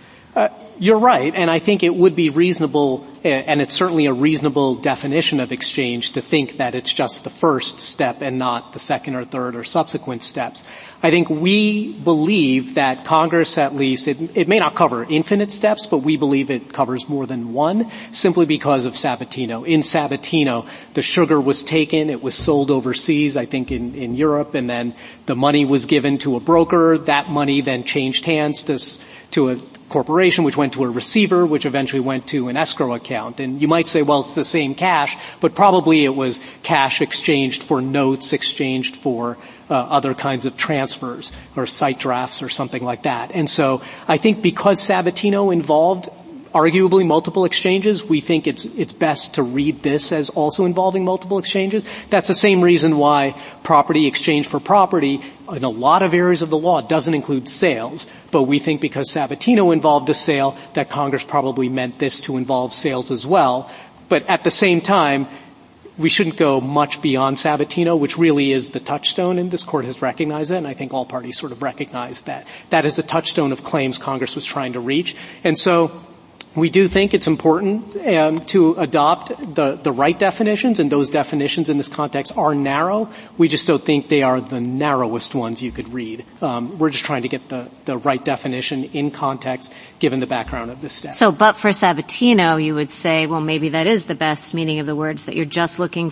You're right, and I think it would be reasonable, and it's certainly a reasonable definition of exchange to think that it's just the first step and not the second or third or subsequent steps. I think we believe that Congress, at least, it may not cover infinite steps, but we believe it covers more than one, simply because of Sabatino. In Sabatino, the sugar was taken, it was sold overseas, I think in Europe, and then the money was given to a broker. That money then changed hands to a corporation, which went to a receiver, which eventually went to an escrow account. And you might say, well, it's the same cash, but probably it was cash exchanged for notes, exchanged for other kinds of transfers or site drafts or something like that. And so I think because Sabatino involved arguably multiple exchanges, we think it's best to read this as also involving multiple exchanges. That's the same reason why property exchange for property in a lot of areas of the law doesn't include sales. But we think because Sabatino involved a sale, that Congress probably meant this to involve sales as well. But at the same time, we shouldn't go much beyond Sabatino, which really is the touchstone, and this Court has recognized it, and I think all parties sort of recognize that. That is the touchstone of claims Congress was trying to reach. And so we do think it's important to adopt the right definitions, and those definitions in this context are narrow. We just don't think they are the narrowest ones you could read. We're just trying to get the right definition in context, given the background of this statute. So, but for Sabatino, you would say, well, maybe that is the best meaning of the words, that you're just looking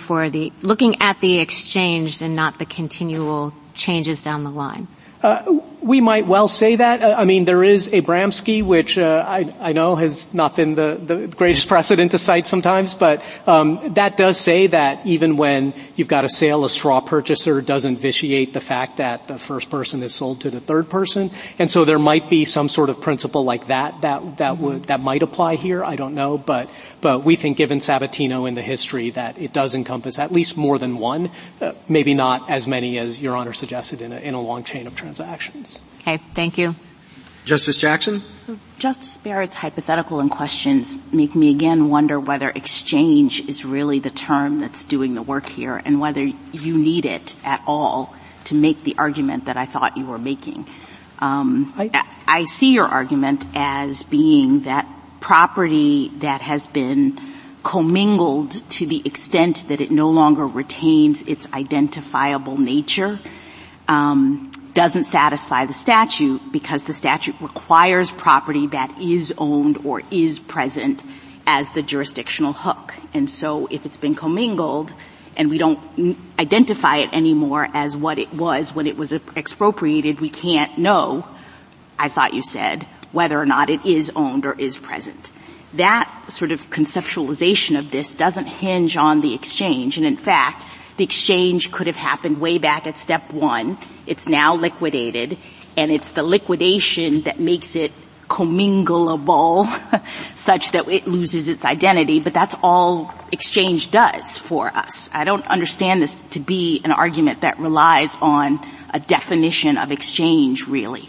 at the exchange and not the continual changes down the line. We might well say that. There is Abramski, which I know has not been the greatest precedent to cite sometimes, but that does say that even when you've got a sale, a straw purchaser doesn't vitiate the fact that the first person is sold to the third person. And so there might be some sort of principle like that might apply here. I don't know, but we think given Sabatino in the history that it does encompass at least more than one, maybe not as many as Your Honor suggested in a long chain of transactions. Okay, thank you. Justice Jackson? So Justice Barrett's hypothetical and questions make me again wonder whether exchange is really the term that's doing the work here and whether you need it at all to make the argument that I thought you were making. I see your argument as being that property that has been commingled to the extent that it no longer retains its identifiable nature doesn't satisfy the statute because the statute requires property that is owned or is present as the jurisdictional hook. And so if it's been commingled and we don't identify it anymore as what it was when it was expropriated, we can't know, I thought you said, whether or not it is owned or is present. That sort of conceptualization of this doesn't hinge on the exchange. And in fact, the exchange could have happened way back at step one. It's now liquidated, and it's the liquidation that makes it commingleable such that it loses its identity, but that's all exchange does for us. I don't understand this to be an argument that relies on a definition of exchange, really.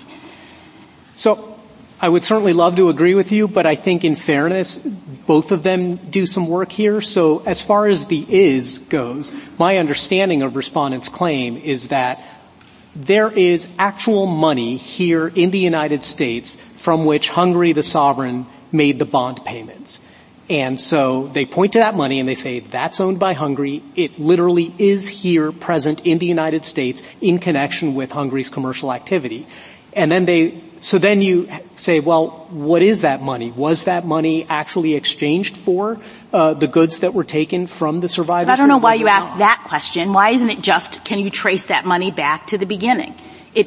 So I would certainly love to agree with you, but I think in fairness, both of them do some work here. So as far as the is goes, my understanding of respondents' claim is that there is actual money here in the United States from which Hungary, the sovereign, made the bond payments. And so they point to that money and they say, that's owned by Hungary. It literally is here present in the United States in connection with Hungary's commercial activity. And then so then you say, well, what is that money? Was that money actually exchanged for the goods that were taken from the survivors? But I don't know why you asked that question. Why isn't it just, can you trace that money back to the beginning?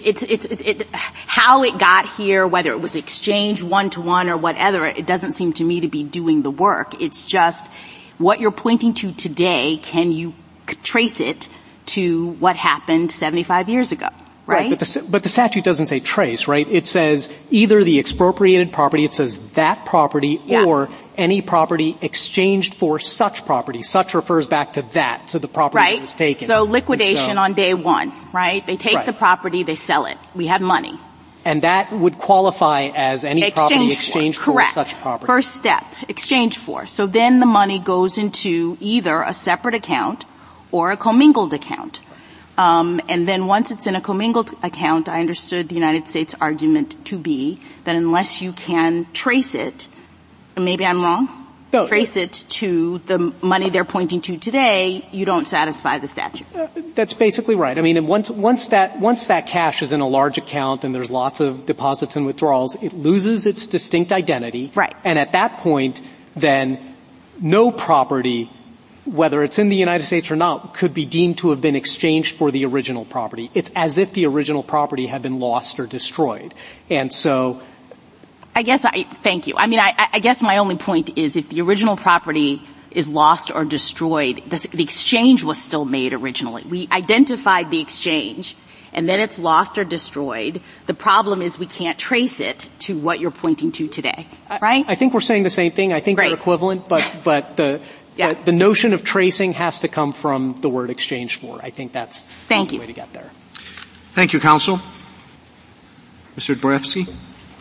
How it got here, whether it was exchanged one-to-one or whatever, it doesn't seem to me to be doing the work. It's just what you're pointing to today, can you trace it to what happened 75 years ago? right? But the statute doesn't say trace, right? It says either the expropriated property, it says that property, or any property exchanged for such property. Such refers back to that, to the property that was taken. So liquidation on day one, right? They take the property, they sell it. We have money. And that would qualify as any property exchanged for such property. First step, exchange for. So then the money goes into either a separate account or a commingled account. And then once it's in a commingled account, I understood the United States argument to be that unless you can trace it, and maybe I'm wrong, trace it to the money they're pointing to today, you don't satisfy the statute. That's basically right. I mean, once that cash is in a large account and there's lots of deposits and withdrawals, it loses its distinct identity. Right. And at that point, then no property, whether it's in the United States or not, could be deemed to have been exchanged for the original property. It's as if the original property had been lost or destroyed. And so thank you. I mean, I guess my only point is if the original property is lost or destroyed, the exchange was still made originally. We identified the exchange, and then it's lost or destroyed. The problem is we can't trace it to what you're pointing to today, right? I think we're saying the same thing. I think they're equivalent, but the notion of tracing has to come from the word exchange for. I think that's the way to get there. Thank you, counsel. Mr. Dvoretsky.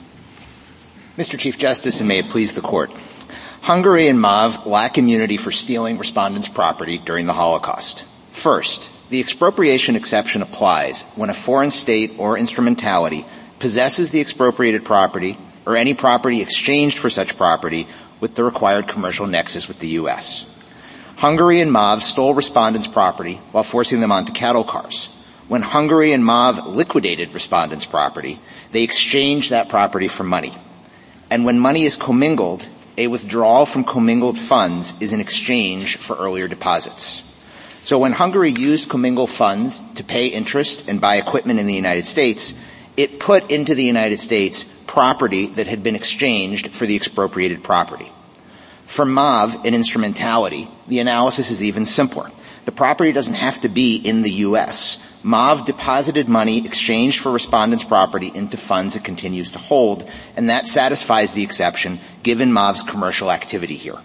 Mr. Chief Justice, and may it please the Court. Hungary and MAV lack immunity for stealing respondents' property during the Holocaust. First, the expropriation exception applies when a foreign state or instrumentality possesses the expropriated property or any property exchanged for such property with the required commercial nexus with the U.S. Hungary and MAV stole respondents' property while forcing them onto cattle cars. When Hungary and MAV liquidated respondents' property, they exchanged that property for money. And when money is commingled, a withdrawal from commingled funds is an exchange for earlier deposits. So when Hungary used commingled funds to pay interest and buy equipment in the United States, it put into the United States property that had been exchanged for the expropriated property. For MAV, an instrumentality, the analysis is even simpler. The property doesn't have to be in the U.S. MAV deposited money exchanged for respondents' property into funds it continues to hold, and that satisfies the exception given MAV's commercial activity here.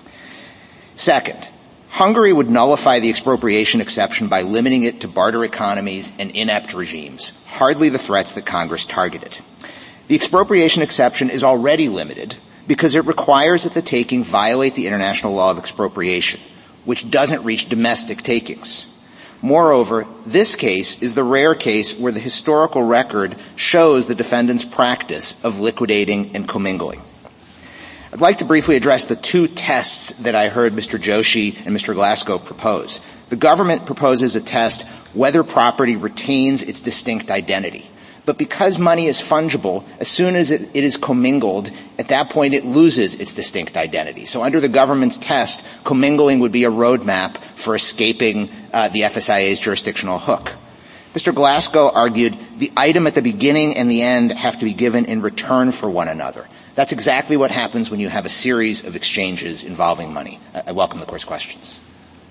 Second, Hungary would nullify the expropriation exception by limiting it to barter economies and inept regimes, hardly the threats that Congress targeted. The expropriation exception is already limited because it requires that the taking violate the international law of expropriation, which doesn't reach domestic takings. Moreover, this case is the rare case where the historical record shows the defendant's practice of liquidating and commingling. I'd like to briefly address the two tests that I heard Mr. Joshi and Mr. Glasgow propose. The government proposes a test whether property retains its distinct identity. But because money is fungible, as soon as it is commingled, at that point it loses its distinct identity. So under the government's test, commingling would be a roadmap for escaping the FSIA's jurisdictional hook. Mr. Glasgow argued the item at the beginning and the end have to be given in return for one another. That's exactly what happens when you have a series of exchanges involving money. I welcome the Court's questions.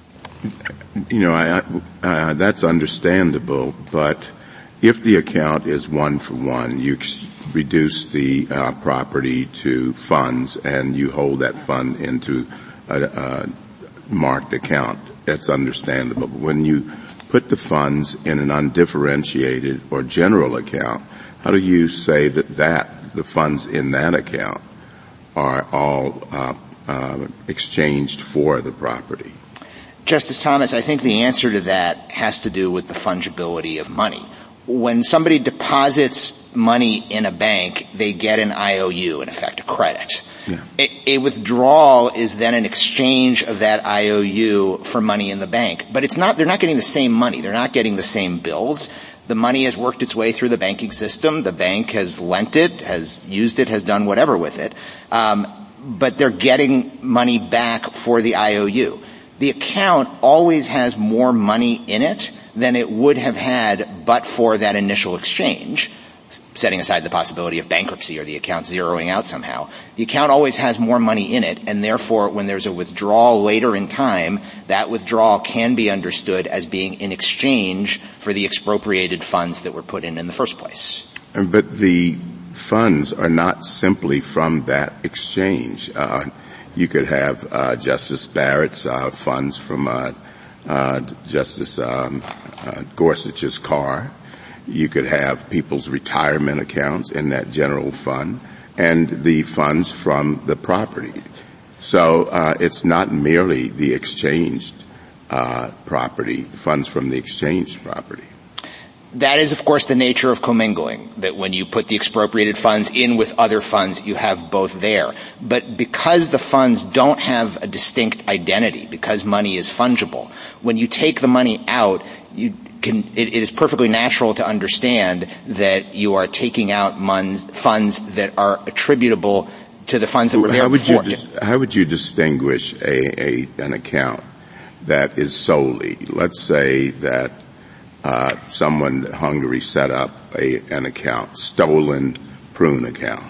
That's understandable, but if the account is one for one, you reduce the property to funds and you hold that fund into a marked account. That's understandable. But when you put the funds in an undifferentiated or general account, how do you say that the funds in that account are all exchanged for the property? Justice Thomas, I think the answer to that has to do with the fungibility of money. When somebody deposits money in a bank, they get an IOU, in effect, a credit. Yeah. A withdrawal is then an exchange of that IOU for money in the bank. But they're not getting the same money. They're not getting the same bills. The money has worked its way through the banking system. The bank has lent it, has used it, has done whatever with it. But they're getting money back for the IOU. The account always has more money in it than it would have had but for that initial exchange. setting aside the possibility of bankruptcy or the account zeroing out somehow. The account always has more money in it, and therefore when there's a withdrawal later in time, that withdrawal can be understood as being in exchange for the expropriated funds that were put in the first place. But the funds are not simply from that exchange. You could have Justice Barrett's funds from Justice Gorsuch's car. You could have people's retirement accounts in that general fund and the funds from the property. So it's not merely the exchanged property, funds from the exchanged property. That is, of course, the nature of commingling, that when you put the expropriated funds in with other funds, you have both there. But because the funds don't have a distinct identity, because money is fungible, when you take the money out, it is perfectly natural to understand that you are taking out funds that are attributable to the funds that were there before. How would you distinguish an account that is solely, let's say that Hungary set up an account, stolen prune account,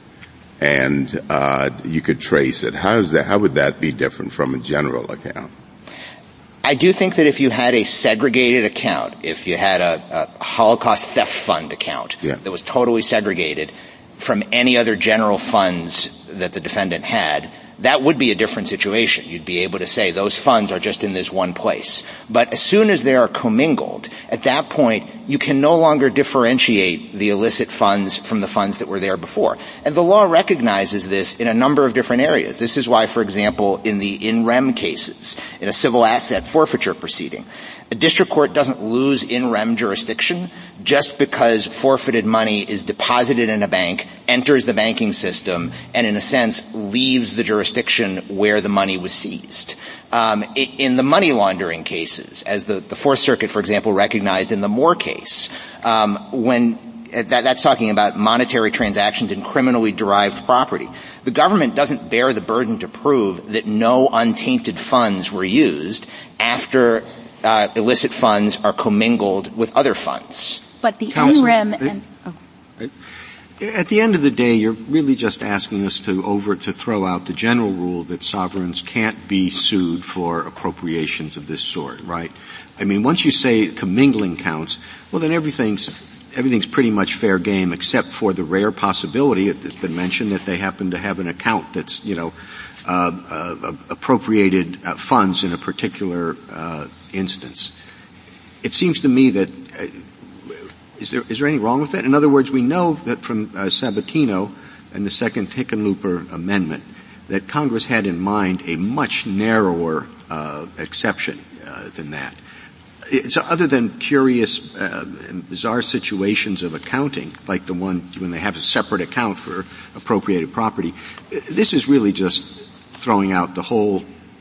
and you could trace it. How would that be different from a general account? I do think that if you had a segregated account, if you had a Holocaust theft fund account that was totally segregated from any other general funds that the defendant had, that would be a different situation. You'd be able to say those funds are just in this one place. But as soon as they are commingled, at that point, you can no longer differentiate the illicit funds from the funds that were there before. And the law recognizes this in a number of different areas. This is why, for example, in the in rem cases, in a civil asset forfeiture proceeding, a district court doesn't lose in rem jurisdiction just because forfeited money is deposited in a bank, enters the banking system, and in a sense leaves the jurisdiction where the money was seized. In the money laundering cases, as the Fourth Circuit, for example, recognized in the Moore case, that's talking about monetary transactions in criminally derived property. The government doesn't bear the burden to prove that no untainted funds were used after illicit funds are commingled with other funds. But the NREM and at the end of the day, you're really just asking us to throw out the general rule that sovereigns can't be sued for appropriations of this sort, right? I mean, once you say commingling counts, well, then everything's pretty much fair game, except for the rare possibility that's been mentioned that they happen to have an account that's, appropriated funds in a particular instance. It seems to me that is there anything wrong with that? In other words, we know that from Sabatino and the second Hickenlooper amendment that Congress had in mind a much narrower exception than that. So other than curious and bizarre situations of accounting, like the one when they have a separate account for appropriated property, this is really just throwing out the whole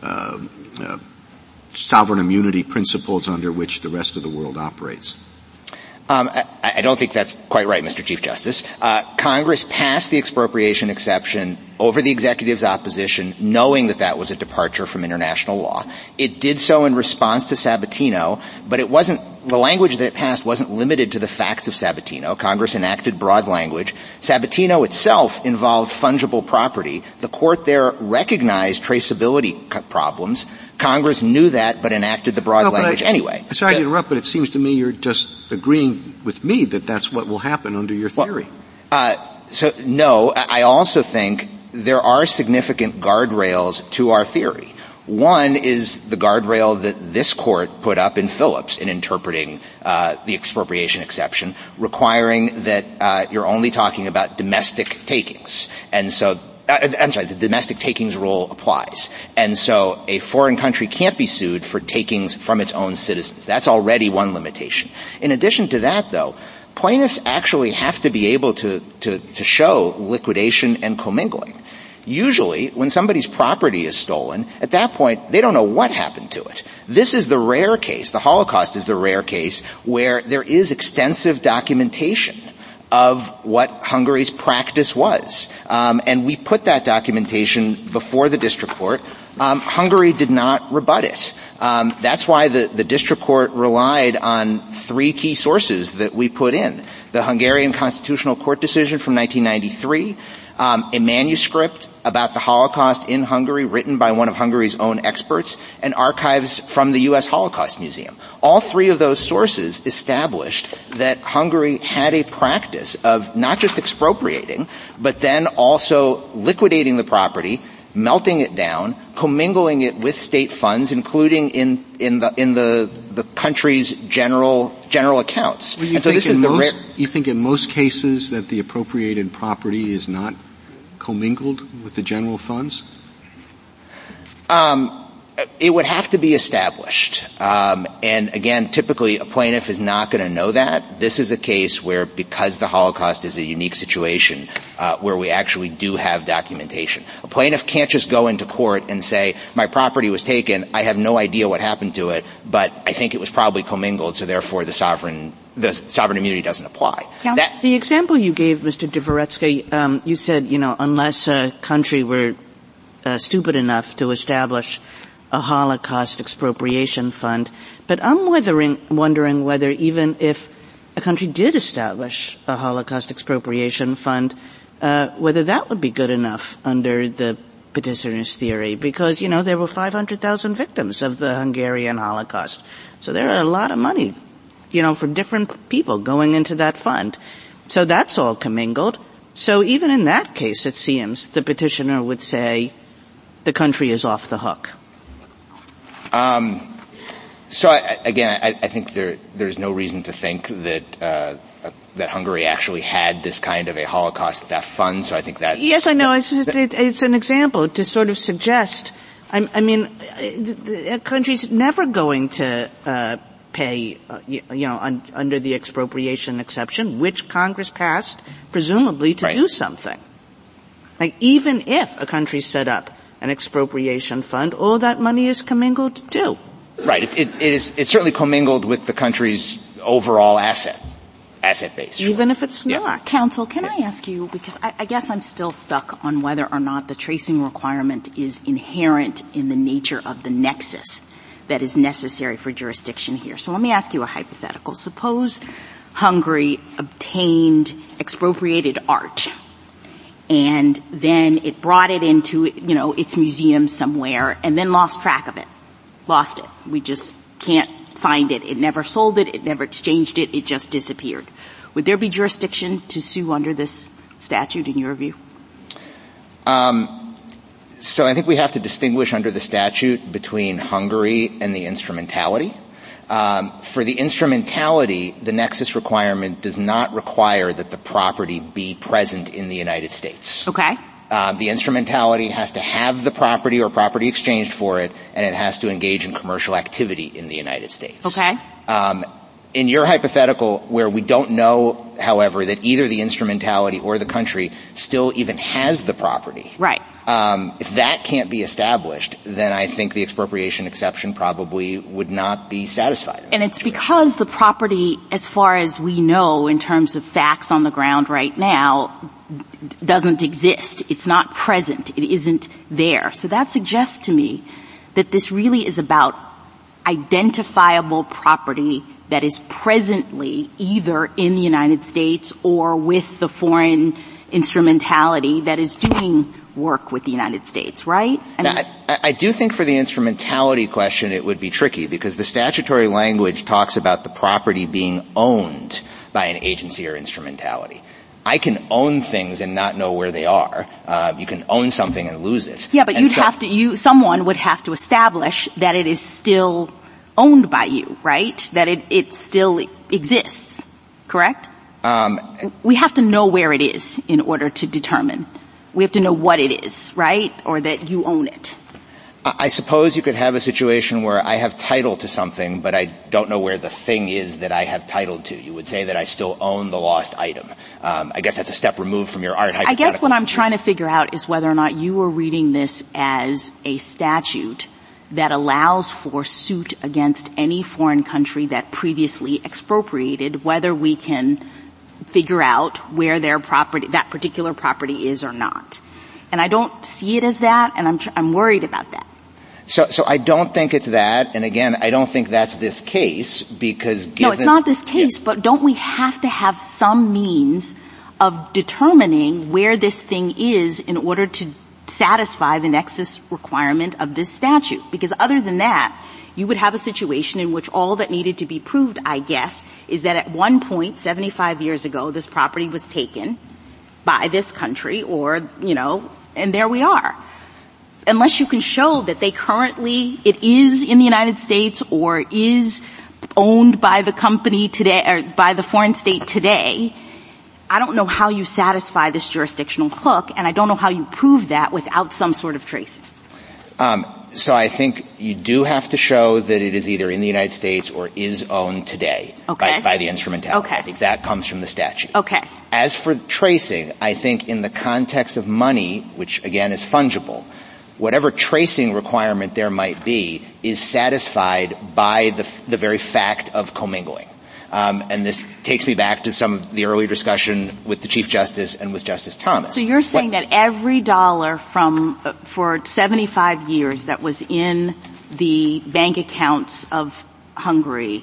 sovereign immunity principles under which the rest of the world operates. I don't think that's quite right, Mr. Chief Justice. Congress passed the expropriation exception over the executive's opposition, knowing that was a departure from international law. It did so in response to Sabatino, but the language that it passed wasn't limited to the facts of Sabatino. Congress enacted broad language. Sabatino itself involved fungible property. The court there recognized traceability problems. Congress knew that, but enacted the broad language anyway. Sorry to interrupt, but it seems to me you're just agreeing with me that that's what will happen under your theory. No, I also think there are significant guardrails to our theory. One is the guardrail that this court put up in Phillips in interpreting the expropriation exception, requiring that you're only talking about domestic takings. And so the domestic takings rule applies. And so a foreign country can't be sued for takings from its own citizens. That's already one limitation. In addition to that, though, plaintiffs actually have to be able to show liquidation and commingling. Usually, when somebody's property is stolen, at that point, they don't know what happened to it. This is the rare case, the Holocaust is the rare case, where there is extensive documentation of what Hungary's practice was. And we put that documentation before the district court. Hungary did not rebut it. That's why the district court relied on three key sources that we put in. the Hungarian Constitutional Court decision from 1993, a manuscript about the Holocaust in Hungary written by one of Hungary's own experts, and archives from the U.S. Holocaust Museum. All three of those sources established that Hungary had a practice of not just expropriating, but then also liquidating the property, melting it down, commingling it with state funds, including in the country's general accounts. Well, you think in most cases that the appropriated property is not commingled with the general funds? It would have to be established. And again, typically a plaintiff is not going to know that. This is a case where, because the Holocaust is a unique situation, where we actually do have documentation. A plaintiff can't just go into court and say, my property was taken, I have no idea what happened to it, but I think it was probably commingled, so therefore the sovereign immunity doesn't apply. The example you gave, Mr. Dvoretsky, you said, unless a country were stupid enough to establish a Holocaust expropriation fund. But I'm wondering whether even if a country did establish a Holocaust expropriation fund, whether that would be good enough under the petitioner's theory, because, there were 500,000 victims of the Hungarian Holocaust. So there are a lot of money, for different people going into that fund. So that's all commingled. So even in that case, it seems, the petitioner would say the country is off the hook. So I think there's no reason to think that Hungary actually had this kind of a Holocaust theft fund. So I think that. Yes, I know. It's an example to sort of suggest. The country's never going to pay, under the expropriation exception, which Congress passed, presumably to do something. Like, even if a country set up an expropriation fund, all that money is commingled too. Right. It's certainly commingled with the country's overall asset base. Even if it's not. Counsel, can I ask you, because I guess I'm still stuck on whether or not the tracing requirement is inherent in the nature of the nexus that is necessary for jurisdiction here. So let me ask you a hypothetical. Suppose Hungary obtained expropriated art, and then it brought it into, its museum somewhere, and then lost track of it. Lost it. We just can't find it. It never sold it. It never exchanged it. It just disappeared. Would there be jurisdiction to sue under this statute, in your view? So I think we have to distinguish under the statute between Hungary and the instrumentality. For the instrumentality, the nexus requirement does not require that the property be present in the United States. Okay. The instrumentality has to have the property or property exchanged for it, and it has to engage in commercial activity in the United States. Okay. In your hypothetical, where we don't know, however, that either the instrumentality or the country still even has the property. Right. If that can't be established, then I think the expropriation exception probably would not be satisfied. And it's because the property, as far as we know in terms of facts on the ground right now, doesn't exist. It's not present. It isn't there. So that suggests to me that this really is about identifiable property that is presently either in the United States or with the foreign instrumentality that is doing work with the United States, right? I do think for the instrumentality question it would be tricky, because the statutory language talks about the property being owned by an agency or instrumentality. I can own things and not know where they are. You can own something and lose it. Yeah, but someone would have to establish that it is still owned by you, right? That it still exists, correct? We have to know where it is in order to determine. We have to know what it is, right? Or that you own it. I suppose you could have a situation where I have title to something, but I don't know where the thing is that I have title to. You would say that I still own the lost item. I guess that's a step removed from your art hypothetical. I guess what I'm trying to figure out is whether or not you were reading this as a statute that allows for suit against any foreign country that previously expropriated, whether we can figure out where their property, that particular property is or not. And I don't see it as that, and I'm worried about that. So I don't think it's that, and again, I don't think that's this case, because given... No, it's not this case, but don't we have to have some means of determining where this thing is in order to satisfy the nexus requirement of this statute? Because other than that, you would have a situation in which all that needed to be proved, I guess, is that at one point, 75 years ago, this property was taken by this country or, and there we are. Unless you can show that it is in the United States or is owned by the company today, or by the foreign state today, I don't know how you satisfy this jurisdictional hook, and I don't know how you prove that without some sort of tracing. So I think you do have to show that it is either in the United States or is owned today by the instrumentality. Okay. I think that comes from the statute. Okay. As for tracing, I think in the context of money, which again is fungible, whatever tracing requirement there might be is satisfied by the very fact of commingling. And this takes me back to some of the earlier discussion with the Chief Justice and with Justice Thomas. So you're saying that every dollar for 75 years that was in the bank accounts of Hungary,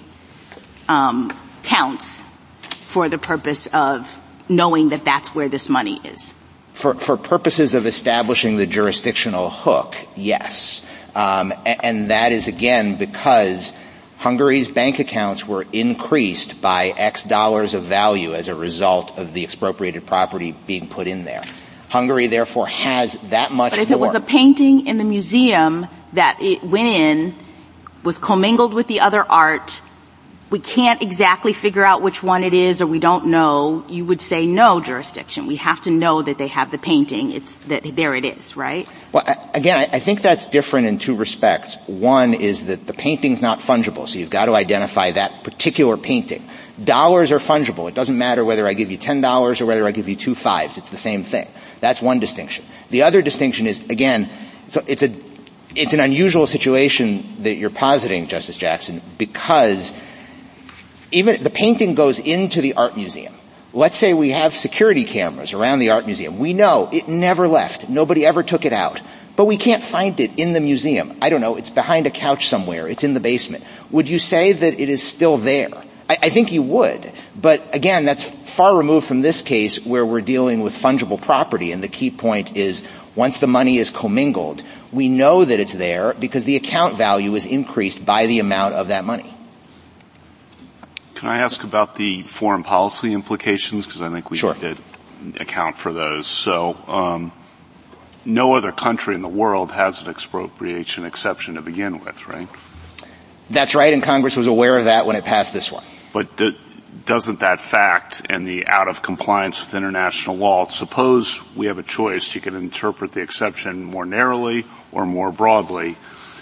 counts for the purpose of knowing that that's where this money is? For purposes of establishing the jurisdictional hook, yes. And that is again because Hungary's bank accounts were increased by X dollars of value as a result of the expropriated property being put in there. Hungary therefore has that much more. But if it was a painting in the museum that it went in, was commingled with the other art, we can't exactly figure out which one it is or we don't know, you would say no jurisdiction. We have to know that they have the painting. There it is, right? Well, again, I think that's different in two respects. One is that the painting's not fungible, so you've got to identify that particular painting. Dollars are fungible. It doesn't matter whether I give you $10 or whether I give you 2 5s. It's the same thing. That's one distinction. The other distinction is, again, it's an unusual situation that you're positing, Justice Jackson, because even the painting goes into the art museum. Let's say we have security cameras around the art museum. We know it never left. Nobody ever took it out. But we can't find it in the museum. I don't know. It's behind a couch somewhere. It's in the basement. Would you say that it is still there? I think you would. But again, that's far removed from this case where we're dealing with fungible property. And the key point is once the money is commingled, we know that it's there because the account value is increased by the amount of that money. Can I ask about the foreign policy implications? Because I think we Sure. did account for those. So, no other country in the world has an expropriation exception to begin with, right? That's right, and Congress was aware of that when it passed this one. But doesn't that fact and the out of compliance with international law, suppose we have a choice, you can interpret the exception more narrowly or more broadly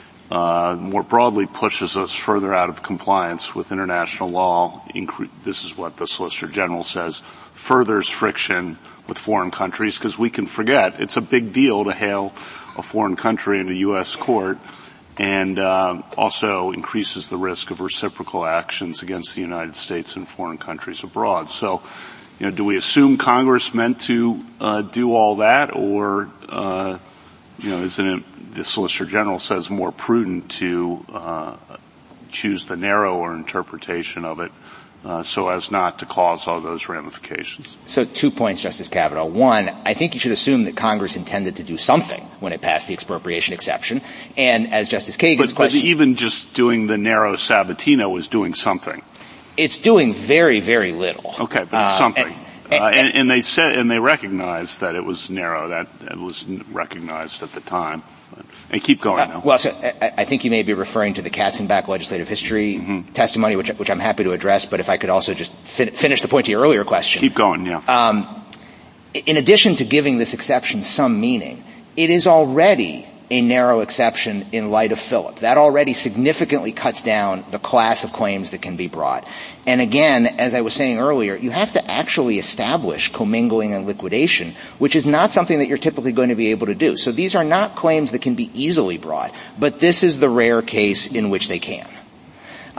pushes us further out of compliance with international law. This is what the Solicitor General says, furthers friction with foreign countries, because we can forget it's a big deal to hail a foreign country in a U.S. court, and also increases the risk of reciprocal actions against the United States and foreign countries abroad. So, do we assume Congress meant to do all that, or isn't it, the Solicitor General says, more prudent to choose the narrower interpretation of it so as not to cause all those ramifications? So 2 points, Justice Kavanaugh. One, I think you should assume that Congress intended to do something when it passed the expropriation exception. And as Justice Kagan's question... But even just doing the narrow Sabatino was doing something. It's doing very, very little. Okay, but it's something. And they said, and they recognized that it was narrow, that it was recognized at the time. And keep going now. Well, so I think you may be referring to the Katzenbach legislative history testimony, which I'm happy to address, but if I could also just finish the point to your earlier question. Keep going, yeah. In addition to giving this exception some meaning, it is already a narrow exception in light of Philip. That already significantly cuts down the class of claims that can be brought. And again, as I was saying earlier, you have to actually establish commingling and liquidation, which is not something that you're typically going to be able to do. So these are not claims that can be easily brought, but this is the rare case in which they can.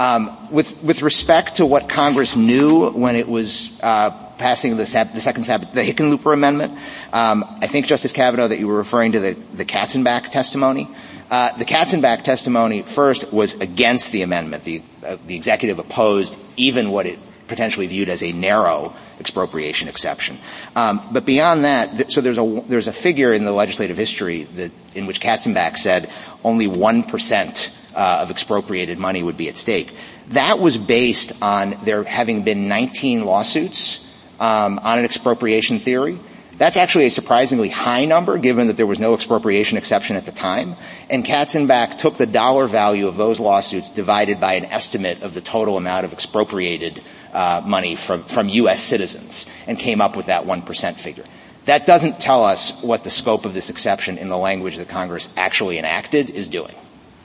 With respect to what Congress knew when it was passing the Hickenlooper Amendment, I think, Justice Kavanaugh, that you were referring to the Katzenbach testimony. The Katzenbach testimony first was against the amendment. The executive opposed even what it potentially viewed as a narrow expropriation exception. But beyond that, so there's a figure in the legislative history in which Katzenbach said only 1% of expropriated money would be at stake. That was based on there having been 19 lawsuits on an expropriation theory. That's actually a surprisingly high number, given that there was no expropriation exception at the time. And Katzenbach took the dollar value of those lawsuits divided by an estimate of the total amount of expropriated money from U.S. citizens and came up with that 1% figure. That doesn't tell us what the scope of this exception in the language that Congress actually enacted is doing.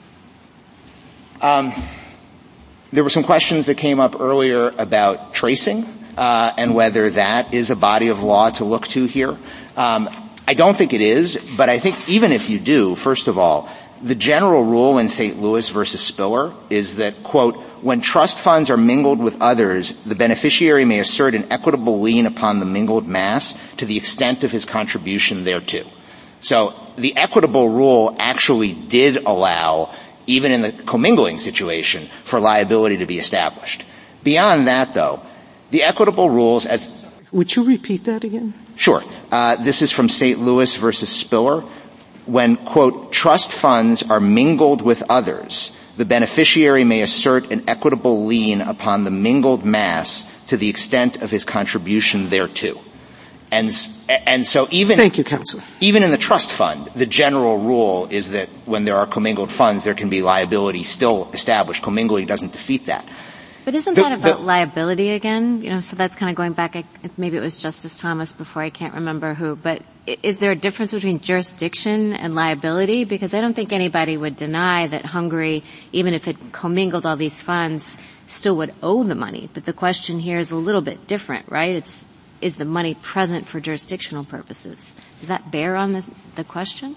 There were some questions that came up earlier about tracing. And whether that is a body of law to look to here. I don't think it is, but I think even if you do, first of all, the general rule in St. Louis versus Spiller is that, quote, when trust funds are mingled with others, the beneficiary may assert an equitable lien upon the mingled mass to the extent of his contribution thereto. So the equitable rule actually did allow, even in the commingling situation, for liability to be established. Beyond that, though, the equitable rules as... Would you repeat that again? Sure. This is from St. Louis versus Spiller. When, quote, trust funds are mingled with others, the beneficiary may assert an equitable lien upon the mingled mass to the extent of his contribution thereto. And so even... Thank you, Counsel. Even in the trust fund, the general rule is that when there are commingled funds, there can be liability still established. Commingling doesn't defeat that. But isn't that about liability again? So that's kind of going back, maybe it was Justice Thomas before, I can't remember who, but is there a difference between jurisdiction and liability? Because I don't think anybody would deny that Hungary, even if it commingled all these funds, still would owe the money. But the question here is a little bit different, right? Is the money present for jurisdictional purposes? Does that bear on the question?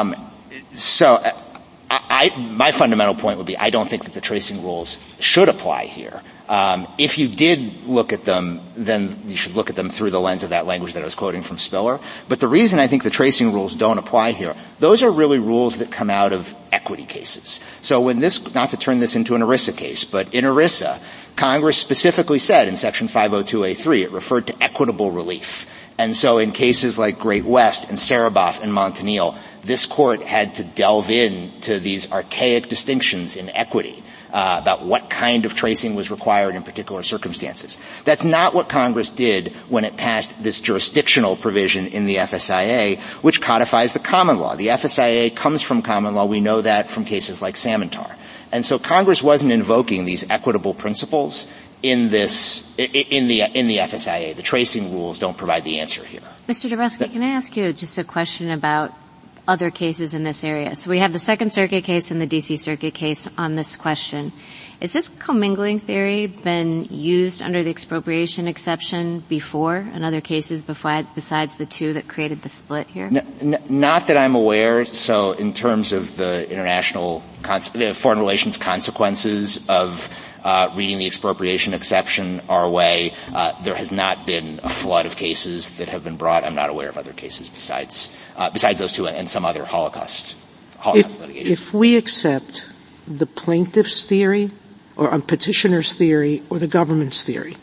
My fundamental point would be I don't think that the tracing rules should apply here. If you did look at them, then you should look at them through the lens of that language that I was quoting from Spiller. But the reason I think the tracing rules don't apply here, those are really rules that come out of equity cases. So when not to turn this into an ERISA case, but in ERISA, Congress specifically said in Section 502A3, it referred to equitable relief. And so in cases like Great West and Sereboff and Montanil, this court had to delve into these archaic distinctions in equity about what kind of tracing was required in particular circumstances. That's not what Congress did when it passed this jurisdictional provision in the FSIA, which codifies the common law. The FSIA comes from common law. We know that from cases like Samantar. And so Congress wasn't invoking these equitable principles in the FSIA. The tracing rules don't provide the answer here. Mr. Dabrowski, can I ask you just a question about other cases in this area? So we have the Second Circuit case and the D.C. Circuit case on this question. Is this commingling theory been used under the expropriation exception before in other cases besides the two that created the split here? Not that I'm aware. So in terms of the international foreign relations consequences of reading the expropriation exception our way, there has not been a flood of cases that have been brought. I'm not aware of other cases besides those two and some other Holocaust litigation. If we accept the plaintiff's theory or petitioner's theory or the government's theory,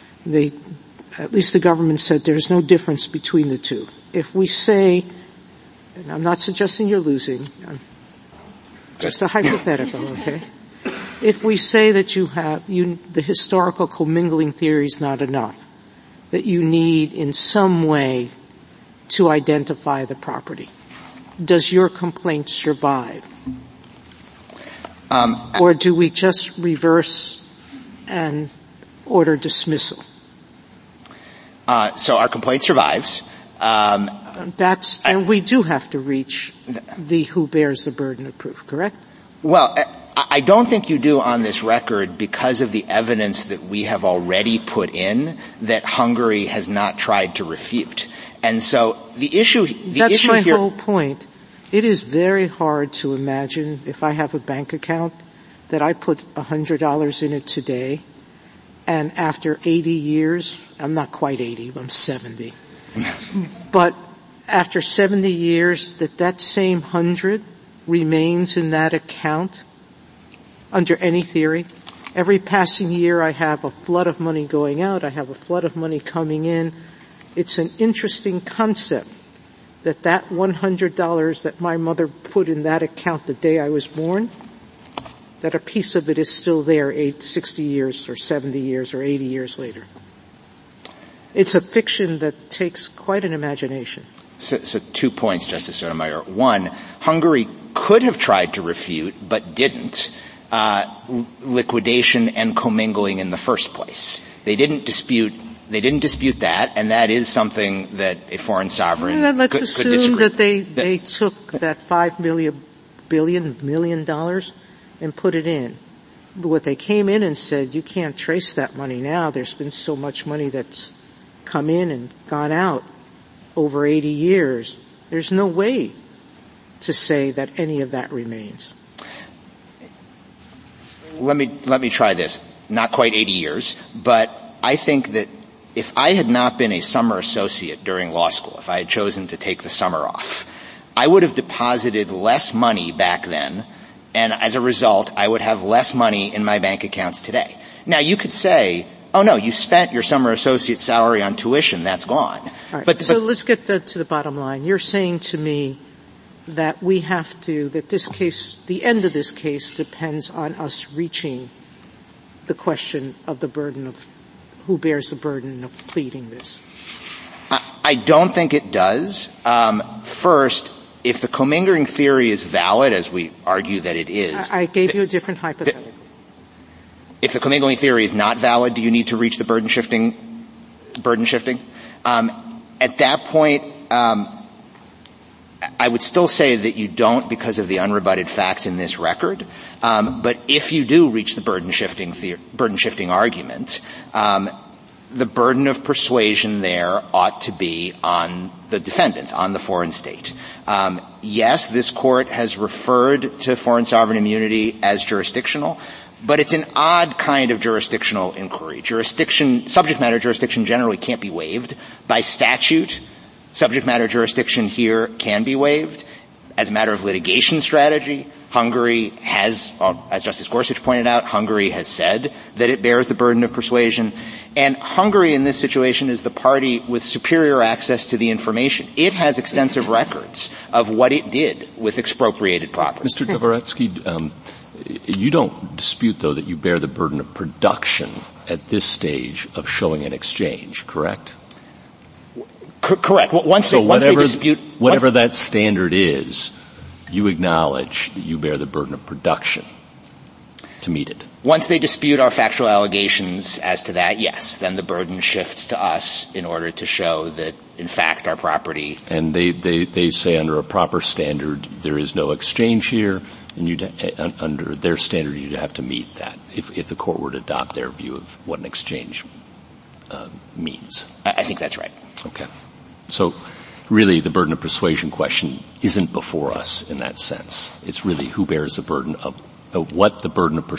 at least the government said there's no difference between the two. If we say, and I'm not suggesting you're losing, just a hypothetical, okay? If we say that the historical commingling theory is not enough, that you need in some way to identify the property, does your complaint survive? Or do we just reverse and order dismissal? So our complaint survives. And we do have to reach the who bears the burden of proof, correct? Well, I don't think you do on this record because of the evidence that we have already put in that Hungary has not tried to refute. And so That's my whole point. It is very hard to imagine if I have a bank account that I put $100 in it today, and after 80 years, I'm not quite 80, I'm 70, but after 70 years that same 100 remains in that account under any theory? Every passing year I have a flood of money going out, I have a flood of money coming in. It's an interesting concept that $100 that my mother put in that account the day I was born, that a piece of it is still there 60 years or 70 years or 80 years later. It's a fiction that takes quite an imagination. So 2 points, Justice Sotomayor. One, Hungary could have tried to refute, but didn't, liquidation and commingling in the first place. They didn't dispute that, and that is something that a foreign sovereign Let's could assume disagree. that they took that $5 million and put it in. But what they came in and said, you can't trace that money now. There's been so much money that's come in and gone out over 80 years. There's no way to say that any of that remains. Let me try this. Not quite 80 years, but I think that if I had not been a summer associate during law school, if I had chosen to take the summer off, I would have deposited less money back then, and as a result, I would have less money in my bank accounts today. Now, you could say, oh no, you spent your summer associate salary on tuition, that's gone. All right, so let's get to the bottom line. You're saying to me that the end of this case depends on us reaching the question of the burden of who bears the burden of pleading this. I don't think it does. First, if the commingling theory is valid, as we argue that it is. I gave you a different hypothetical. If the commingling theory is not valid, do you need to reach the burden shifting? At that point, I would still say that you don't because of the unrebutted facts in this record. But if you do reach the burden shifting argument, the burden of persuasion there ought to be on the defendants, on the foreign state. Yes, this court has referred to foreign sovereign immunity as jurisdictional, but it's an odd kind of jurisdictional inquiry. Subject matter jurisdiction generally can't be waived. By statute, subject matter jurisdiction here can be waived. As a matter of litigation strategy, Hungary has, as Justice Gorsuch pointed out, Hungary has said that it bears the burden of persuasion. And Hungary in this situation is the party with superior access to the information. It has extensive records of what it did with expropriated property. Mr. Dvoretsky, you don't dispute, though, that you bear the burden of production at this stage of showing an exchange, correct? Correct. Whatever that standard is, you acknowledge that you bear the burden of production to meet it. Once they dispute our factual allegations as to that, yes, then the burden shifts to us in order to show that, in fact, our property. And they say under a proper standard there is no exchange here, and under their standard you'd have to meet that if the court were to adopt their view of what an exchange means. I think that's right. Okay. So really the burden of persuasion question isn't before us in that sense. It's really who bears the burden of what the burden of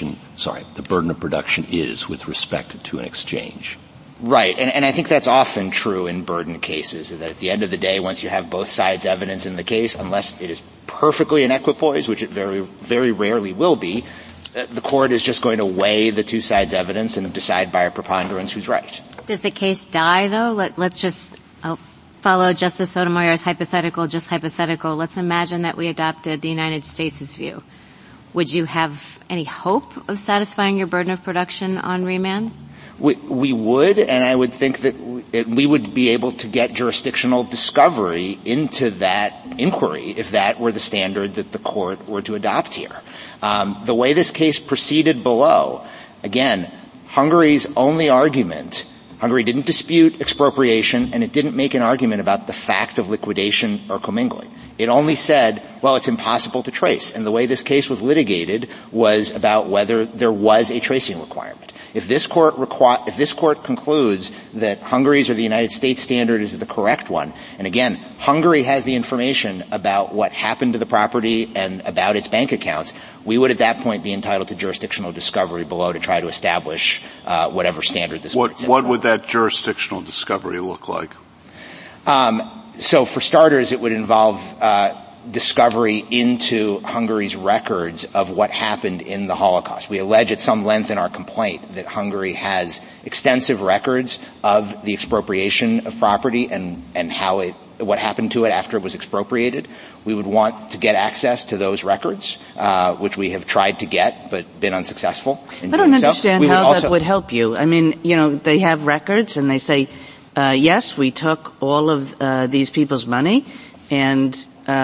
production is with respect to an exchange. Right. And I think that's often true in burden cases, that at the end of the day, once you have both sides' evidence in the case, unless it is perfectly in equipoise, which it very, very rarely will be, the court is just going to weigh the two sides' evidence and decide by a preponderance who's right. Does the case die, though? Let's just follow Justice Sotomayor's hypothetical. Let's imagine that we adopted the United States' view. Would you have any hope of satisfying your burden of production on remand? We would, and I would think that we would be able to get jurisdictional discovery into that inquiry if that were the standard that the court were to adopt here. The way this case proceeded below, again, Hungary's only argument, Hungary didn't dispute expropriation, and it didn't make an argument about the fact of liquidation or commingling. It only said, well, it's impossible to trace. And the way this case was litigated was about whether there was a tracing requirement. If this court concludes that Hungary's or the United States standard is the correct one, and again, Hungary has the information about what happened to the property and about its bank accounts, we would at that point be entitled to jurisdictional discovery below to try to establish whatever standard this court sets. What would that jurisdictional discovery look like? So for starters, it would involve discovery into Hungary's records of what happened in the Holocaust. We allege at some length in our complaint that Hungary has extensive records of the expropriation of property and what happened to it after it was expropriated. We would want to get access to those records, which we have tried to get but been unsuccessful in doing so. I don't understand how that would help you. I mean, they have records and they say, yes, we took all of these people's money and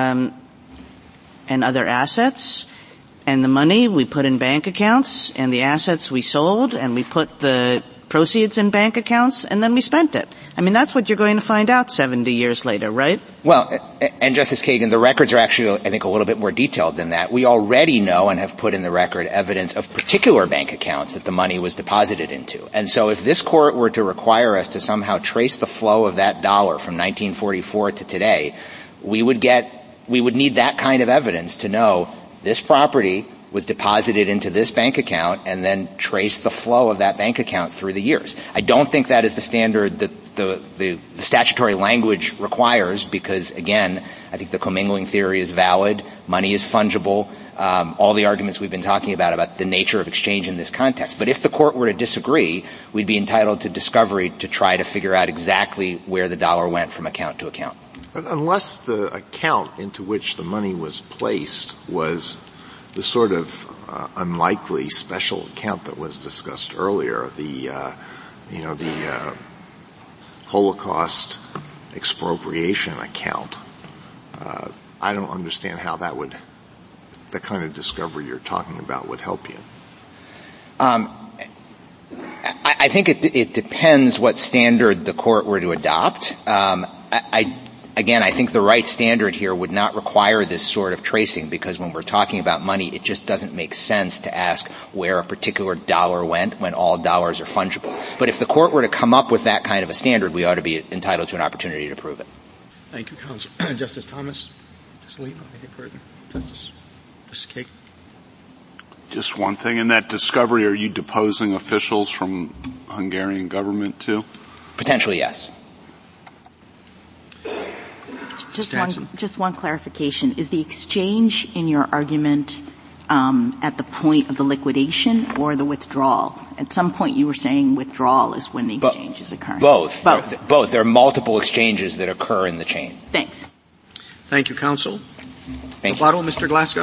other assets, and the money we put in bank accounts, and the assets we sold, and we put the proceeds in bank accounts, and then we spent it. I mean, that's what you're going to find out 70 years later, right? Well, and Justice Kagan, the records are actually, I think, a little bit more detailed than that. We already know and have put in the record evidence of particular bank accounts that the money was deposited into. And so if this court were to require us to somehow trace the flow of that dollar from 1944 to today, we would need that kind of evidence to know this property was deposited into this bank account and then trace the flow of that bank account through the years. I don't think that is the standard that the statutory language requires because, again, I think the commingling theory is valid. Money is fungible. All the arguments we've been talking about the nature of exchange in this context. But if the court were to disagree, we'd be entitled to discovery to try to figure out exactly where the dollar went from account to account. But unless the account into which the money was placed was the sort of unlikely special account that was discussed earlier, the Holocaust expropriation account, I don't understand how the kind of discovery you're talking about would help you. I think it depends what standard the court were to adopt. Again, I think the right standard here would not require this sort of tracing because when we're talking about money, it just doesn't make sense to ask where a particular dollar went when all dollars are fungible. But if the court were to come up with that kind of a standard, we ought to be entitled to an opportunity to prove it. Thank you, Counsel. Justice Thomas? Justice Alito, anything further? Justice Kagan? Just one thing. In that discovery, are you deposing officials from Hungarian government too? Potentially, yes. Just one clarification. Is the exchange in your argument at the point of the liquidation or the withdrawal? At some point you were saying withdrawal is when the exchange is occurring. Both. There are multiple exchanges that occur in the chain. Thanks. Thank you, Counsel. Thank you. Mr. Glasgow.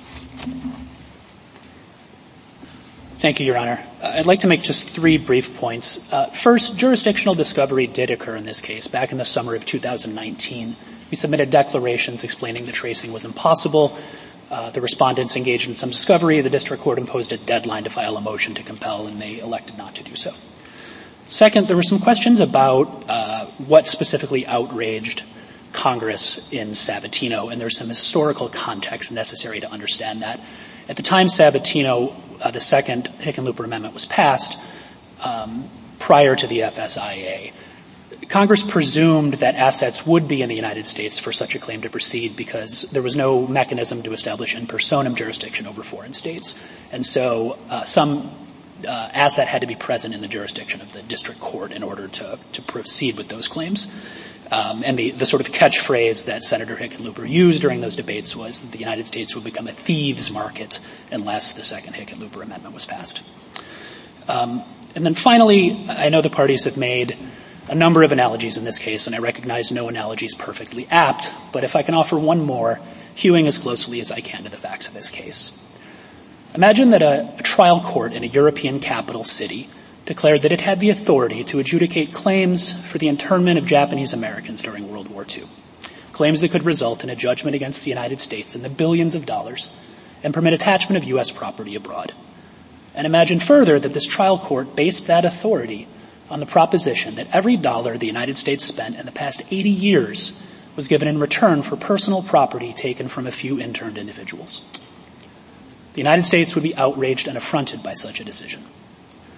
Thank you, Your Honor. I'd like to make just 3 brief points. First, jurisdictional discovery did occur in this case back in the summer of 2019. We submitted declarations explaining the tracing was impossible. The respondents engaged in some discovery. The district court imposed a deadline to file a motion to compel, and they elected not to do so. Second, there were some questions about what specifically outraged Congress in Sabatino, and there's some historical context necessary to understand that. At the time Sabatino, the second Hickenlooper Amendment was passed, prior to the FSIA, Congress presumed that assets would be in the United States for such a claim to proceed because there was no mechanism to establish in personam jurisdiction over foreign states. And so some asset had to be present in the jurisdiction of the district court in order to proceed with those claims. And the sort of catchphrase that Senator Hickenlooper used during those debates was that the United States would become a thieves' market unless the second Hickenlooper Amendment was passed. And then finally, I know the parties have made a number of analogies in this case, and I recognize no analogy is perfectly apt, but if I can offer one more, hewing as closely as I can to the facts of this case. Imagine that a trial court in a European capital city declared that it had the authority to adjudicate claims for the internment of Japanese Americans during World War II, claims that could result in a judgment against the United States in the billions of dollars and permit attachment of U.S. property abroad. And imagine further that this trial court based that authority on the proposition that every dollar the United States spent in the past 80 years was given in return for personal property taken from a few interned individuals. The United States would be outraged and affronted by such a decision.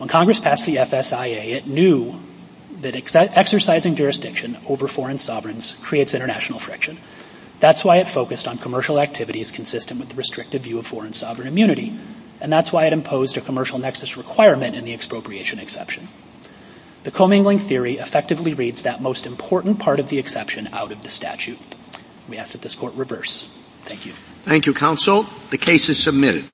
When Congress passed the FSIA, it knew that exercising jurisdiction over foreign sovereigns creates international friction. That's why it focused on commercial activities consistent with the restrictive view of foreign sovereign immunity. And that's why it imposed a commercial nexus requirement in the expropriation exception. The commingling theory effectively reads that most important part of the exception out of the statute. We ask that this court reverse. Thank you. Thank you, counsel. The case is submitted.